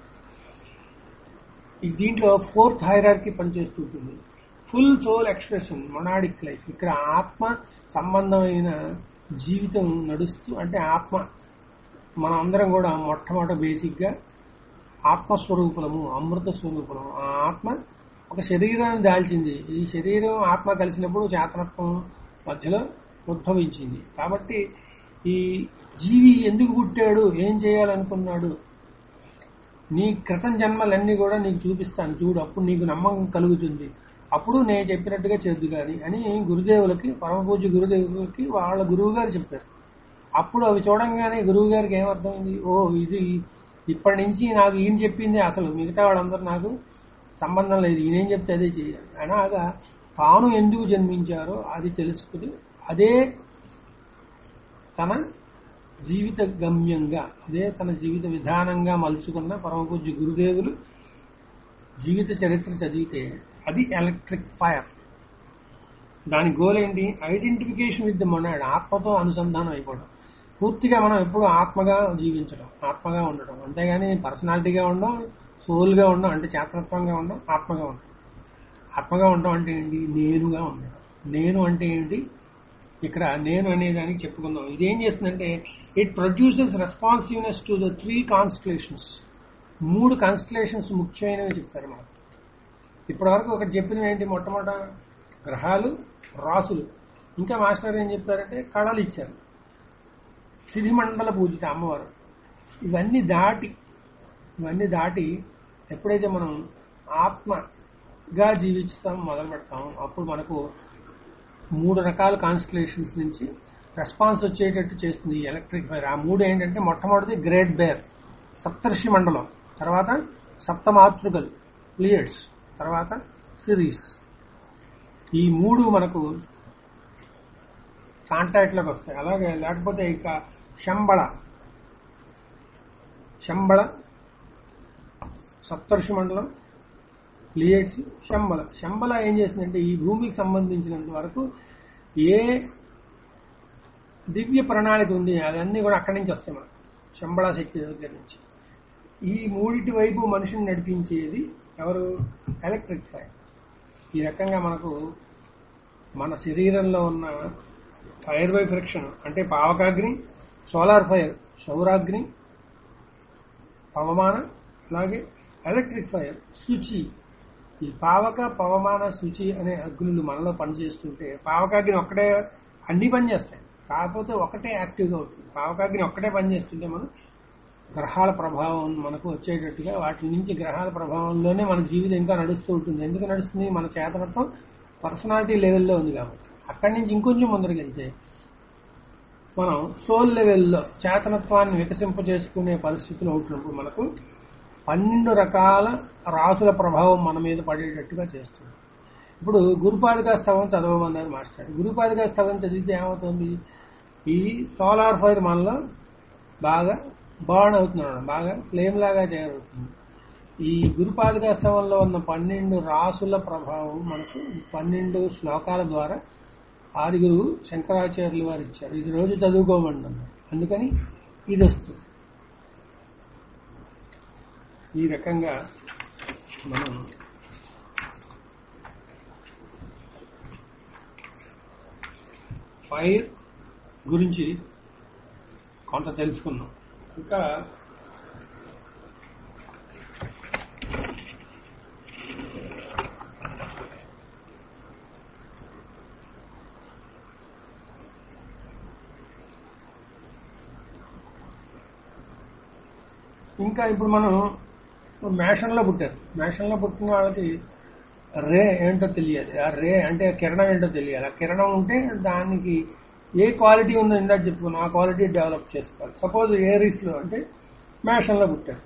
దీంట్లో 4th హైరార్కీ పనిచేస్తుంటుంది. Full soul expression, monadic life. ఇక్కడ ఆత్మ సంబంధమైన జీవితం నడుస్తూ, అంటే ఆత్మ, మనం అందరం కూడా మొట్టమొదట బేసిక్ గా ఆత్మస్వరూపులము, అమృత స్వరూపులము. ఆ ఆత్మ ఒక శరీరాన్ని దాల్చింది. ఈ శరీరం ఆత్మ కలిసినప్పుడు చేతనత్వం మధ్యలో ఉద్భవించింది. కాబట్టి ఈ జీవి ఎందుకు పుట్టాడు, ఏం చేయాలనుకున్నాడు, నీ క్రితం జన్మలన్నీ కూడా నీకు చూపిస్తాను చూడు, అప్పుడు నీకు నమ్మకం కలుగుతుంది, అప్పుడు నేను చెప్పినట్టుగా చేద్దు కానీ అని గురుదేవులకి, పరమ పూజ్య గురుదేవులకి వాళ్ళ గురువు గారు చెప్పారు. అప్పుడు అవి చూడంగానే గురువు గారికి ఏమర్థమైంది, ఓ ఇది ఇప్పటి నుంచి నాకు ఈయన చెప్పింది, అసలు మిగతా వాళ్ళందరూ నాకు సంబంధం లేదు, ఈయనేం చెప్తే అదే చేయాలి. అలాగా తాను ఎందుకు జన్మించారో అది తెలుసుకుని అదే తన జీవిత గమ్యంగా, అదే తన జీవిత విధానంగా మలుచుకున్న పరమ పూజ్య గురుదేవులు జీవిత చరిత్ర చదివితే అది ఎలక్ట్రిక్ ఫైర్. దాని గోల్ ఏంటి, ఐడెంటిఫికేషన్ విత్ ద మొనాడ్, ఆత్మతో అనుసంధానం అయిపోవడం. పూర్తిగా మనం ఎప్పుడు ఆత్మగా జీవించడం, ఆత్మగా ఉండడం, అంతేగాని పర్సనాలిటీగా ఉండడం, సోల్గా ఉండడం, అంటే చేతనత్వంగా ఉండడం, ఆత్మగా ఉండడం. ఆత్మగా ఉండడం అంటే ఏంటి, నేనుగా ఉండడం. నేను అంటే ఏంటి, ఇక్కడ నేను అనేదానికి చెప్పుకుందాం. ఇదేం చేస్తుందంటే it produces responsiveness to the 3 constellations. 3 constellations ముఖ్యమైనవి చెప్పారు మనకు. ఇప్పటి వరకు ఒకటి చెప్పినవి ఏంటి, మొట్టమొదట గ్రహాలు, రాసులు, ఇంకా మాస్టర్ ఏం చెప్పారంటే కళలు ఇచ్చారు, సిరిమండల పూజిత అమ్మవారు. ఇవన్నీ దాటి ఎప్పుడైతే మనం ఆత్మగా జీవించడం మొదలు పెడతామో అప్పుడు మనకు 3 రకాల కాన్స్టలేషన్స్ నుంచి రెస్పాన్స్ వచ్చేటట్టు చేస్తుంది ఈ ఎలక్ట్రిక్ ఫైర్. ఆ 3 ఏంటంటే, మొట్టమొదటిది గ్రేట్ బేర్, సప్తర్షి మండలం, తర్వాత సప్తమాతృకలు ప్లియడ్స్, తర్వాత సిరీస్. ఈ 3 మనకు కాంటాక్ట్ లోకి వస్తాయి. అలాగే లేకపోతే ఇక శంబళ, సప్తర్షి మండలం, ప్లియడ్స్, శంబళ ఏం చేసిందంటే ఈ భూమికి సంబంధించినంత వరకు ఏ దివ్య ప్రణాళిక ఉంది అదన్నీ కూడా అక్కడి నుంచి వస్తాయి మనకు, శంబళ శక్తి దగ్గర నుంచి. ఈ 3 వైపు మనిషిని నడిపించేది ఎవరు, ఎలక్ట్రిక్ ఫైర్. ఈ రకంగా మనకు మన శరీరంలో ఉన్న ఫైర్ బై ఫ్రిక్షన్ అంటే పావకాగ్ని, సోలార్ ఫైర్ సౌరాగ్ని, పవమాన, అలాగే ఎలక్ట్రిక్ ఫైర్ శుచి. ఈ పావక, పవమాన, శుచి అనే అగ్నులు మనలో పనిచేస్తుంటే, పావకాగ్ని ఒక్కటే అన్ని పనిచేస్తాయి, కాకపోతే ఒకటే యాక్టివ్గా ఉంటుంది. పావకాగ్ని ఒక్కటే పనిచేస్తుంటే మనం గ్రహాల ప్రభావం మనకు వచ్చేటట్టుగా, వాటి నుంచి గ్రహాల ప్రభావంలోనే మన జీవితం ఇంకా నడుస్తూ ఉంటుంది. ఎందుకు నడుస్తుంది, మన చేతనత్వం పర్సనాలిటీ లెవెల్లో ఉంది కాబట్టి. అక్కడి నుంచి ఇంకొంచెం ముందరికి వెళ్తే మనం సోల్ లెవెల్లో చేతనత్వాన్ని వికసింపజేసుకునే పరిస్థితులు ఉంటున్నప్పుడు మనకు 12 రకాల రాసుల ప్రభావం మన మీద పడేటట్టుగా చేస్తుంది. ఇప్పుడు గురుపాదికా స్తవం చదవమన్నారు మాస్టర్. గురుపాదికా స్తవం చదివితే ఏమవుతుంది, ఈ సోలార్ ఫైర్ మనలో బాగా బర్న్ అవుతున్నాడు, బాగా ఫ్లేమ్ లాగా తయారవుతుంది. ఈ గురుపాదికా స్తవంలో ఉన్న 12 రాసుల ప్రభావం మనకు 12 శ్లోకాల ద్వారా ఆదిగురు శంకరాచార్యులు వారు ఇచ్చారు. ఇది రోజు చదువుకోమన్నారు, అందుకని ఇది వస్తుంది. ఈ రకంగా మనం ఫైర్ గురించి కొంత తెలుసుకున్నాం. ఇంకా ఇప్పుడు మనం మేషంలో పుట్టారు. మేషంలో పుట్టిన వాళ్ళకి రే ఏంటో తెలియాలి, ఆ రే అంటే కిరణం ఏంటో తెలియాలి. ఆ కిరణం ఉంటే దానికి ఏ క్వాలిటీ ఉందో ఇందాక చెప్పుకున్నాం, ఆ క్వాలిటీ డెవలప్ చేసుకోవాలి. సపోజ్ ఏరీస్లో అంటే మేషంలో పుట్టారు,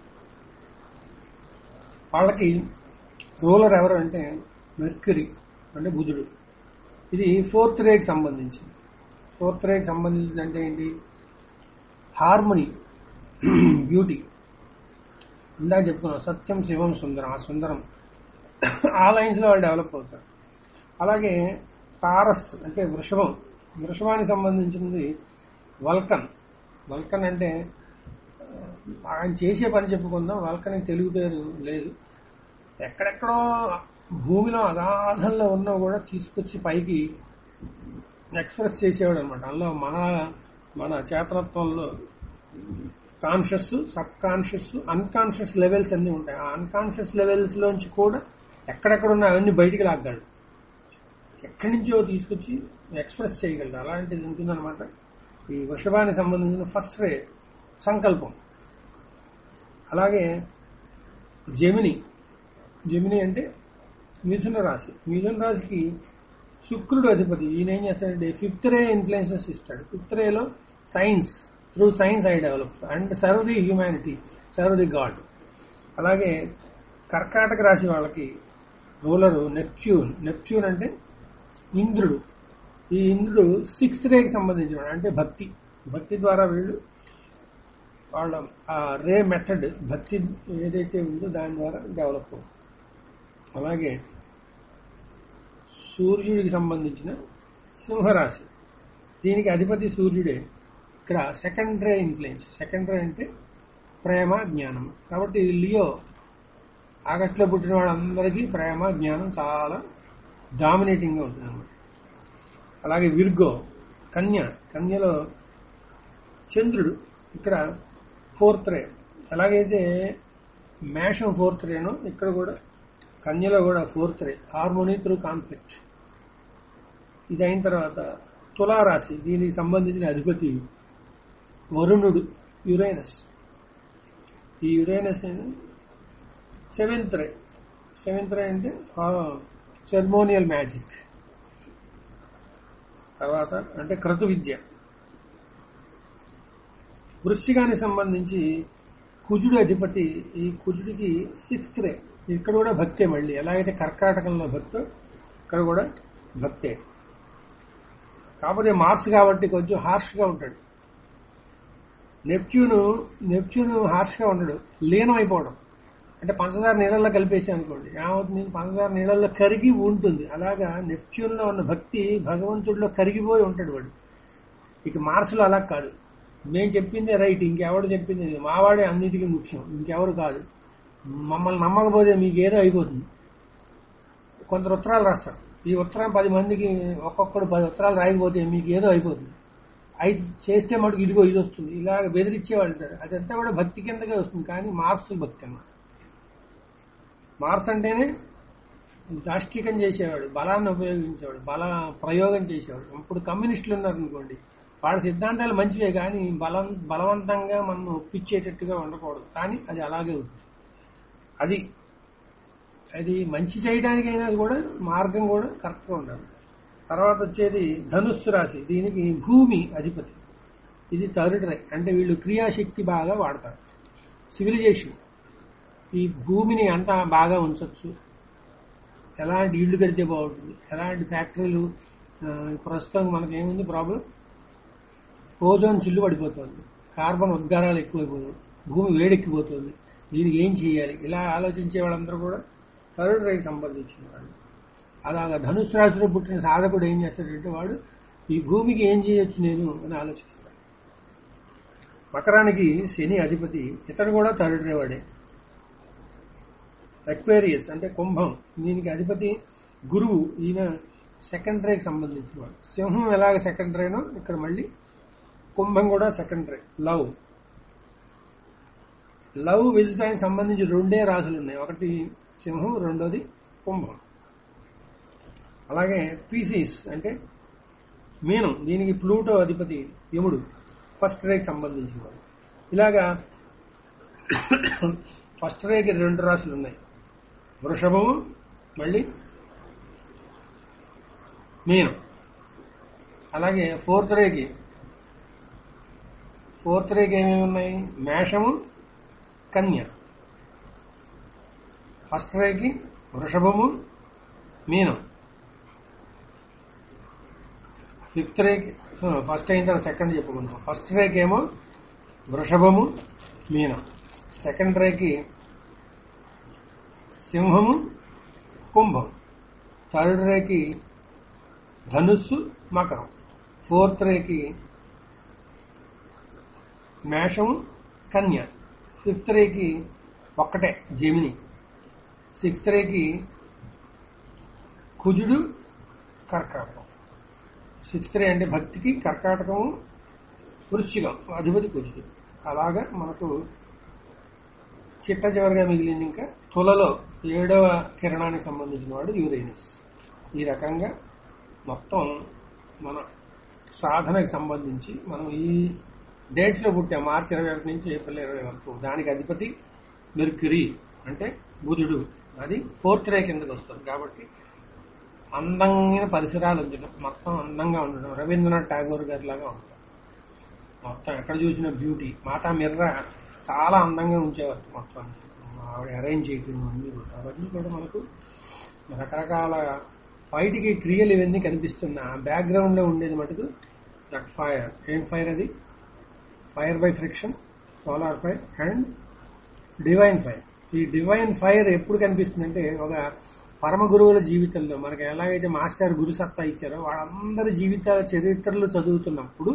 వాళ్ళకి రూలర్ ఎవరు అంటే మెర్క్యూరీ అంటే బుధుడు. ఇది 4th రేకి సంబంధించింది. 4th రేకి సంబంధించింది అంటే ఏంటి, హార్మోనీ, బ్యూటీ. ఇందాక చెప్పుకున్నాం సత్యం, శివం, సుందరం. ఆ సుందరం ఆ లైన్స్ లో వాళ్ళు డెవలప్ అవుతారు. అలాగే తారస్ అంటే వృషభం, వృషభానికి సంబంధించినది వల్కన్. వల్కన్ అంటే ఆయన చేసే పని చెప్పుకుందాం, వల్కన్ తెలుగు పేరు లేదు. ఎక్కడెక్కడో భూమిలో అగాధంలో ఉన్నా కూడా తీసుకొచ్చి పైకి ఎక్స్ప్రెస్ చేసేవాడు అనమాట. అందులో మన చేతనత్వంలో conscious, subconscious, unconscious levels అన్ని ఉంటాయి. ఆ అన్కాన్షియస్ లెవెల్స్ లోంచి కూడా ఎక్కడెక్కడున్నా అవన్నీ బయటికి లాగలడు, ఎక్కడి నుంచో తీసుకొచ్చి ఎక్స్ప్రెస్ చేయగలడు. అలాంటిది ఉంటుందన్నమాట ఈ వృషభానికి సంబంధించిన ఫస్ట్ రే సంకల్పం. అలాగే జెమిని అంటే మిథున రాశి. మిథున రాశికి శుక్రుడు అధిపతి. ఈయన ఏం చేస్తాడంటే ఫిఫ్త్ రే ఇన్ఫ్లుయెన్సెస్ ఇస్తాడు. ఫిఫ్త్ రేలో science, through science I develop and serve the humanity, serve the god. అలాగే కర్కాటక రాశి వాళ్ళకి రూలరు నెప్ట్యూన్ అంటే ఇంద్రుడు. ఈ ఇంద్రుడు సిక్స్త్ రేకి సంబంధించిన అంటే భక్తి ద్వారా వీళ్ళు వాళ్ళ ఆ రే మెథడ్, భక్తి ఏదైతే ఉందో దాని ద్వారా డెవలప్ అవుతుంది. అలాగే సూర్యుడికి సంబంధించిన సింహరాశి, దీనికి అధిపతి సూర్యుడే. ఇక్కడ second ray influence. Second ray అంటే ప్రేమ, జ్ఞానం. కాబట్టి లియో ఆగస్టులో పుట్టిన వాళ్ళందరికీ ప్రేమ, జ్ఞానం చాలా డామినేటింగ్ గా ఉంటుంది అన్నమాట. అలాగే విర్గో కన్యలో చంద్రుడు, ఇక్కడ ఫోర్త్ రే. ఎలాగైతే మేషం ఫోర్త్ రేనో ఇక్కడ కూడా కన్యలో కూడా fourth ray, harmony through conflict. ఇది అయిన తర్వాత తులారాశి, దీనికి సంబంధించిన అధిపతి వరుణుడు, యురేనస్. ఈ యురేనస్ సెవెంత్ రే అంటే సెర్మోనియల్ మ్యాజిక్. తర్వాత అంటే క్రతు విద్య. వృశ్చికానికి సంబంధించి కుజుడు అధిపతి. ఈ కుజుడికి సిక్స్త్ రే. ఇక్కడ కూడా భక్తే. మళ్ళీ ఎలాగైతే కర్కాటకంలో భక్తో ఇక్కడ కూడా భక్తే. కాకపోతే మార్స్ కాబట్టి కొంచెం హార్ష్గా ఉంటాడు. నెప్ట్యూన్ హార్ష్గా ఉండడు, లీనం అయిపోవడం. అంటే పంచదార నీళ్ళల్లో కలిపేసి అనుకోండి, ఏమవుతుంది, పంచదార నీళ్ళల్లో కరిగి ఉంటుంది. అలాగా నెప్ట్యూన్లో ఉన్న భక్తి భగవంతుడిలో కరిగిపోయి ఉంటాడు వాడు. ఇక మార్స్లో అలా కాదు, మేము చెప్పిందే రైట్, ఇంకెవడు చెప్పింది మావాడే అన్నిటికీ ముఖ్యం, ఇంకెవరు కాదు. మమ్మల్ని నమ్మకపోతే మీకు ఏదో అయిపోతుంది. కొందరు ఉత్తరాలు రాస్తారు, ఈ ఉత్తరం 10 మందికి ఒక్కొక్కడు 10 ఉత్తరాలు రాయకపోతే మీకు ఏదో అయిపోతుంది, అయితే చేస్తే మటుకు ఇదిగో ఇది వస్తుంది, ఇలాగ బెదిరించేవాళ్ళు. అదంతా కూడా భక్తి కిందకే వస్తుంది. కానీ మార్స్ భక్తి అన్నమాట. మార్స్ అంటేనే దాష్టికం చేసేవాడు, బలాన్ని ఉపయోగించేవాడు, ప్రయోగం చేసేవాడు. ఇప్పుడు కమ్యూనిస్టులు ఉన్నారనుకోండి, వాళ్ళ సిద్ధాంతాలు మంచివే కానీ బలవంతంగా మనం ఒప్పించేటట్టుగా ఉండకూడదు. కానీ అది అలాగే ఉంటుంది. అది మంచి చేయడానికైనా కూడా మార్గం కూడా కరెక్ట్గా ఉండాలి. తర్వాత వచ్చేది ధనుస్సు రాశి, దీనికి భూమి అధిపతి. ఇది థర్డ్ రే. అంటే వీళ్ళు క్రియాశక్తి బాగా వాడతారు. సివిలైజేషన్, ఈ భూమిని అంతా బాగా ఉంచవచ్చు, ఎలాంటి ఇళ్లు కడితే బాగుంటుంది, ఎలాంటి ఫ్యాక్టరీలు. ప్రస్తుతం మనకేముంది ప్రాబ్లం, ఓజోన్ చిల్లు పడిపోతుంది, కార్బన్ ఉద్గారాలు ఎక్కువైపోతుంది, భూమి వేడెక్కిపోతుంది, దీనికి ఏం చేయాలి, ఇలా ఆలోచించే వాళ్ళందరూ కూడా థర్డ్ రేకి సంబంధించిన వాళ్ళు. అలాగా ధనుసు రాశిలో పుట్టిన సాధకుడు ఏం చేస్తాడంటే వాడు ఈ భూమికి ఏం చేయొచ్చు నేను అని ఆలోచిస్తాడు. మకరానికి శని అధిపతి, ఇతను కూడా థర్డ్ రే వాడే. ఎక్వేరియస్ అంటే కుంభం, దీనికి అధిపతి గురువు, ఈయన సెకండ్ రేకి సంబంధించిన వాడు. సింహం ఎలాగ సెకండ్ రేనో ఇక్కడ మళ్ళీ కుంభం కూడా సెకండ్ రే. లవ్ విజిటానికి సంబంధించి 2 రాశులు ఉన్నాయి, ఒకటి సింహం, రెండోది కుంభం. అలాగే పీసీస్ అంటే మీనం, దీనికి ప్లూటో అధిపతి యముడు, ఫస్ట్ రేకి సంబంధించిన వాడు. ఇలాగా ఫస్ట్ రేకి 2 రాశులు ఉన్నాయి, వృషభము మళ్ళీ మీనం. అలాగే ఫోర్త్ రేకి ఏమేమి ఉన్నాయి, మేషము, కన్య. ఫస్ట్ రేకి వృషభము, మీనం. ఫిఫ్త్ రేకి ఫస్ట్ అయిన తర్వాత సెకండ్ చెప్పుకుంటాం. ఫస్ట్ రేకి ఏమో వృషభము, మీనం. సెకండ్ రేకి సింహము, కుంభం. థర్డ్ రేకి ధనుస్సు, మకరం. ఫోర్త్ రేకి మేషము, కన్య. ఫిఫ్త్ రేకి ఒక్కటే జెమిని. సిక్స్త్ రేకి కుజుడు, కర్కాటకం. సిక్స్త్ రే అంటే భక్తికి కర్కాటకము, వృశ్చికం అధిపతి కుజుడు. అలాగా మనకు చిట్ట చివరిగా మిగిలింది ఇంకా తులలో 7వ కిరణానికి సంబంధించిన వాడు యురేనస్. ఈ రకంగా మొత్తం మన సాధనకి సంబంధించి మనం ఈ డేట్స్ లో పుట్టాం. మార్చి 21 నుంచి ఏప్రిల్ 20 వరకు. దానికి అధిపతి మెర్క్యూరీ అంటే బుధుడు. అది 4th రే కిందకి వస్తుంది. కాబట్టి అందమైన పరిసరాలు ఉంచడం, మొత్తం అందంగా ఉండడం, రవీంద్రనాథ్ ఠాగూర్ గారి లాగా ఉంటాం. మొత్తం ఎక్కడ చూసిన బ్యూటీ. మాతా మిర్రా చాలా అందంగా ఉంచేవారు మొత్తం. ఆవిడ అరేంజ్ చేయటం అన్ని కూడా. అవన్నీ కూడా మనకు రకరకాల బయటికి క్రియలు ఇవన్నీ కనిపిస్తున్నా బ్యాక్గ్రౌండ్ లో ఉండేది మటుకు దట్ ఫైర్. ఏం ఫైర్ అది? Fire by friction, solar fire and divine fire. ఈ డివైన్ ఫైర్ ఎప్పుడు కనిపిస్తుందంటే ఒక పరమ గురువుల జీవితంలో మనకి ఎలాగైతే మాస్టర్ గురు సత్తా ఇచ్చారో వాళ్ళందరి జీవితాల చరిత్రలు చదువుతున్నప్పుడు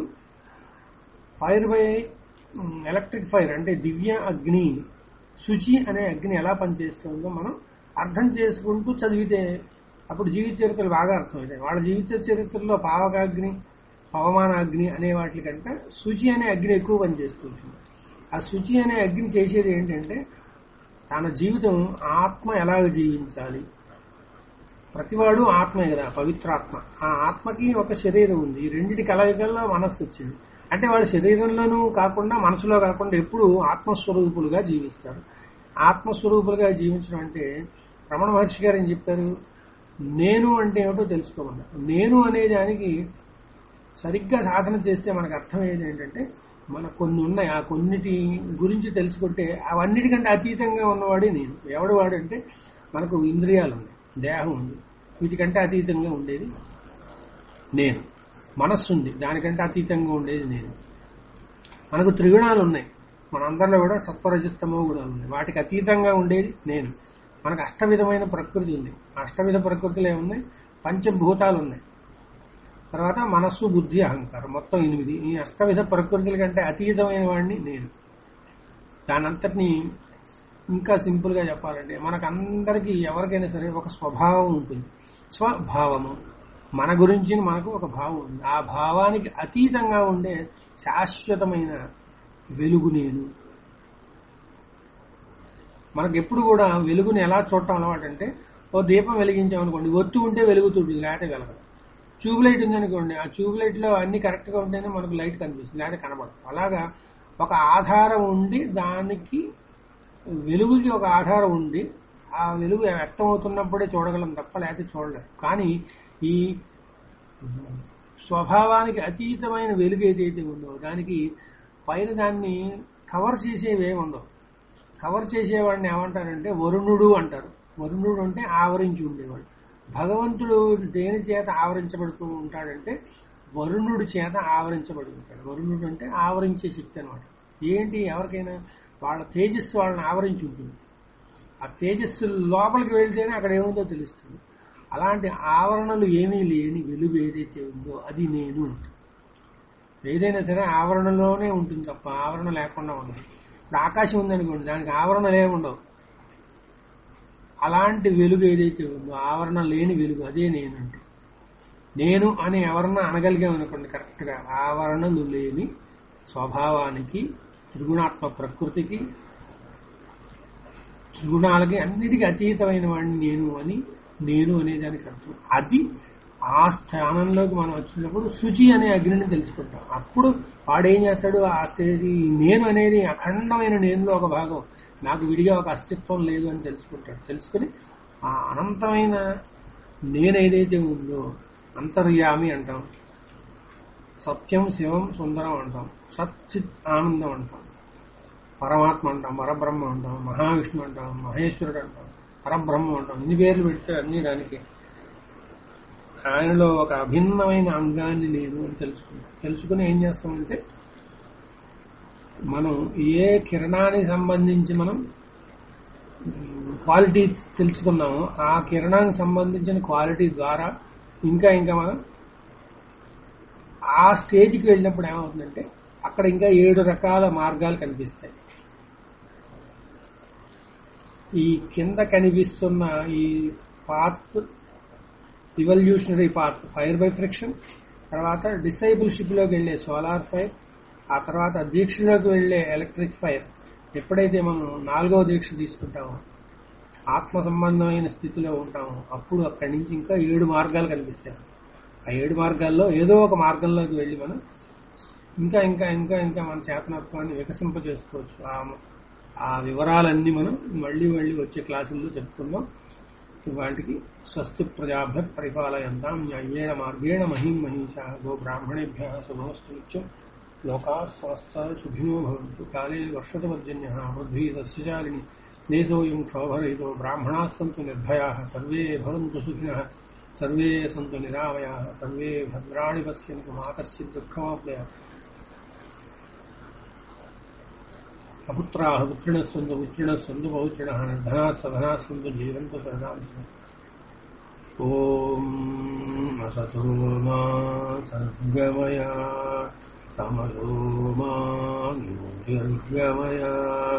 ఫైర్ బై ఎలక్ట్రిక్ ఫైర్ అంటే దివ్య అగ్ని, శుచి అనే అగ్ని ఎలా పనిచేస్తుందో మనం అర్థం చేసుకుంటూ చదివితే అప్పుడు జీవిత చరిత్రలు బాగా అర్థమవుతాయి. వాళ్ళ జీవిత చరిత్రలో పావకాగ్ని, పవమానాగ్ని అనే వాటి కంటే శుచి అనే అగ్ని ఎక్కువ పనిచేస్తుంటుంది. ఆ శుచి అనే అగ్ని చేసేది ఏంటంటే తన జీవితం ఆత్మ ఎలాగ జీవించాలి. ప్రతివాడు ఆత్మే కదా, పవిత్రాత్మ. ఆ ఆత్మకి ఒక శరీరం ఉంది. ఈ రెండింటి కలయికల్లో మనస్సు వచ్చింది. అంటే వాడు శరీరంలోనూ కాకుండా మనసులో కాకుండా ఎప్పుడు ఆత్మస్వరూపులుగా జీవిస్తారు. ఆత్మస్వరూపులుగా జీవించడం అంటే రమణ మహర్షి గారు ఏం చెప్పారు? నేను అంటే ఏమిటో తెలుసుకోమన్నారు. నేను అనే దానికి సరిగ్గా సాధన చేస్తే మనకు అర్థమయ్యేది ఏంటంటే మనకు కొన్ని ఉన్నాయి. ఆ కొన్నిటి గురించి తెలుసుకుంటే అవన్నిటికంటే అతీతంగా ఉన్నవాడే నేను. ఎవడు వాడు అంటే మనకు ఇంద్రియాలు ఉన్నాయి, దేహం ఉంది, వీటికంటే అతీతంగా ఉండేది నేను. మనస్సు ఉంది, దానికంటే అతీతంగా ఉండేది నేను. మనకు త్రిగుణాలు ఉన్నాయి, మనందరిలో కూడా సత్వరజస్తమో గుణాలు ఉన్నాయి, వాటికి అతీతంగా ఉండేది నేను. మనకు అష్టవిధమైన ప్రకృతి ఉంది. అష్టవిధ ప్రకృతిలో ఏమున్నాయి? పంచభూతాలు ఉన్నాయి. తర్వాత మనస్సు, బుద్ధి, అహంకారం, మొత్తం 8. ఈ అష్టవిధ ప్రకృతుల కంటే అతీతమైన వాడిని నేను. దానంతటినీ ఇంకా సింపుల్ గా చెప్పాలంటే మనకందరికీ ఎవరికైనా సరే ఒక స్వభావం ఉంటుంది. స్వభావము మన గురించి మనకు ఒక భావం ఉంది. ఆ భావానికి అతీతంగా ఉండే శాశ్వతమైన వెలుగు నేను. మనకు ఎప్పుడు కూడా వెలుగుని ఎలా చూడటం అలవాటు అంటే ఓ దీపం వెలిగించామనుకోండి, ఒత్తు ఉంటే వెలుగుతుంది, లేకపోతే వెలగదు. ట్యూబ్ లైట్ ఉందనుకోండి, ఆ ట్యూబ్ లైట్ లో అన్ని కరెక్ట్ గా ఉంటేనే మనకు లైట్ కనిపిస్తుంది, లేకపోతే కనబడదు. అలాగా ఒక ఆధారం ఉండి, దానికి వెలుగుకి ఒక ఆధారం ఉండి ఆ వెలుగు వ్యక్తం అవుతున్నప్పుడే చూడగలం తప్ప లేకపోతే చూడలేం. కానీ ఈ స్వభావానికి అతీతమైన వెలుగు ఏదైతే ఉందో దానికి పైన దాన్ని కవర్ చేసేవే ఉండవు. కవర్ చేసేవాడిని ఏమంటారంటే వరుణుడు అంటారు. వరుణుడు అంటే ఆవరించి ఉండేవాడు. భగవంతుడు దేని చేత ఆవరించబడుతూ ఉంటాడంటే వరుణుడి చేత ఆవరించబడి ఉంటాడు. వరుణుడు అంటే ఆవరించే శక్తి అనమాట. ఏంటి? ఎవరికైనా వాళ్ళ తేజస్సు వాళ్ళని ఆవరించి ఉంటుంది. ఆ తేజస్సు లోపలికి వెళ్తేనే అక్కడ ఏముందో తెలుస్తుంది. అలాంటి ఆవరణలు ఏమీ లేని వెలుగు ఏదైతే ఉందో అది నేను. ఏదైనా సరే ఆవరణలోనే ఉంటుంది తప్ప ఆవరణ లేకుండా ఉండదు. ఇప్పుడు ఆకాశం ఉందనుకోండి, దానికి ఆవరణలు ఏమి ఉండవు. అలాంటి వెలుగు ఏదైతే ఉందో ఆవరణ లేని వెలుగు అదే నేనంటే. నేను అని ఎవరన్నా అనగలిగామనుకోండి కరెక్ట్ గా, ఆవరణలు లేని స్వభావానికి, త్రిగుణాత్మ ప్రకృతికి, త్రిగుణాలకి అన్నిటికీ అతీతమైన వాడిని నేను అని, నేను అనేదానికి అర్థం. అది ఆ స్థానంలోకి మనం వచ్చినప్పుడు శుచి అనే అగ్నిని తెలుసుకుంటాం. అప్పుడు వాడేం చేస్తాడు? ఆ స్టేజ్ నేను అనేది అఖండమైన నేనులో ఒక భాగం, నాకు విడిగా ఒక అస్తిత్వం లేదు అని తెలుసుకుంటాడు. తెలుసుకుని ఆ అనంతమైన నేనేదైతే ఉందో అంతర్యామి అంటాం, సత్యం, శివం, సుందరం అంటాం, సచ్చిత్ ఆనందం అంటాం, పరమాత్మ అంటాం, పరబ్రహ్మ అంటాం, మహావిష్ణు అంటాం, మహేశ్వరుడు అంటాం, పరబ్రహ్మ అంటాం. ఇన్ని పేర్లు పెడితే అన్ని దానికి ఆయనలో ఒక అభిన్నమైన అంగాన్ని నేను అని తెలుసుకుంటాం. తెలుసుకుని ఏం చేస్తామంటే మనం ఏ కిరణానికి సంబంధించి మనం క్వాలిటీ తెలుసుకున్నామో ఆ కిరణానికి సంబంధించిన క్వాలిటీ ద్వారా ఇంకా మనం ఆ స్టేజ్కి వెళ్ళినప్పుడు ఏమవుతుందంటే అక్కడ ఇంకా 7 రకాల మార్గాలు కనిపిస్తాయి. ఈ కింద కనిపిస్తున్న ఈ path, evolutionary path, fire by friction, తర్వాత డిసైబుల్షిప్ లోకి వెళ్లే సోలార్ ఫైర్, ఆ తర్వాత దీక్షలోకి వెళ్లే ఎలక్ట్రిక్ ఫైర్, ఎప్పుడైతే మనం 4వ దీక్ష తీసుకుంటామో ఆత్మ సంబంధమైన స్థితిలో ఉంటామో అప్పుడు అక్కడి నుంచి ఇంకా 7 మార్గాలు కనిపిస్తాయి. ఆ 7 మార్గాల్లో ఏదో ఒక మార్గంలోకి వెళ్ళి మనం ఇంకా ఇంకా ఇంకా ఇంకా మన చేతనత్వాన్ని వికసింపజేసుకోవచ్చు. ఆ వివరాలన్నీ మనం మళ్ళీ మళ్ళీ వచ్చే క్లాసుల్లో చెప్పుకుందాం. వాటికి స్వస్తి ప్రజాభ్య పరిపాలయంతాం న్యాయేణ మార్గేణ మహిం మహిషా గో బ్రాహ్మణేభ్య శుభమస్తు నిత్యం లోకా స్వస్థ సుఖినో భవంతు కాలే వర్షతు పర్జన్యః పృథ్వీ సస్యశాలిని దేశోయం క్షోభరహితో బ్రాహ్మణాः సంతు నిర్భయాः సర్వే భవంతు సుఖినः సర్వే సంతు నిరామయాः సర్వే భద్రాణి పశ్యంతు మా కశ్చిత్ దుఃఖమాప్నుయాత్. అపుత్రాः పుత్రిణः సంతు పుత్రిణः సంతు పౌత్రిణः నిర్ధనాः సధనాः సంతు జీవంతు సదాం. ఓం అసతో మా సద్గమయ తమసో మా జ్యోతిర్గమయ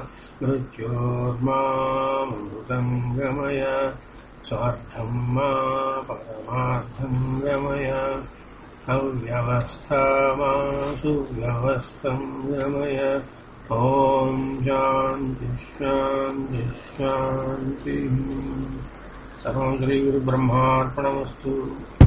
మృత్యోర్మామృతం గమయ స్వార్థం మా పరమార్థం గమయ అవ్యవస్థా మా సువ్యవస్థం గమయ. ఓం శాంతి శాంతి శాంతి. సర్వం శ్రీ గురు బ్రహ్మార్పణమస్తు.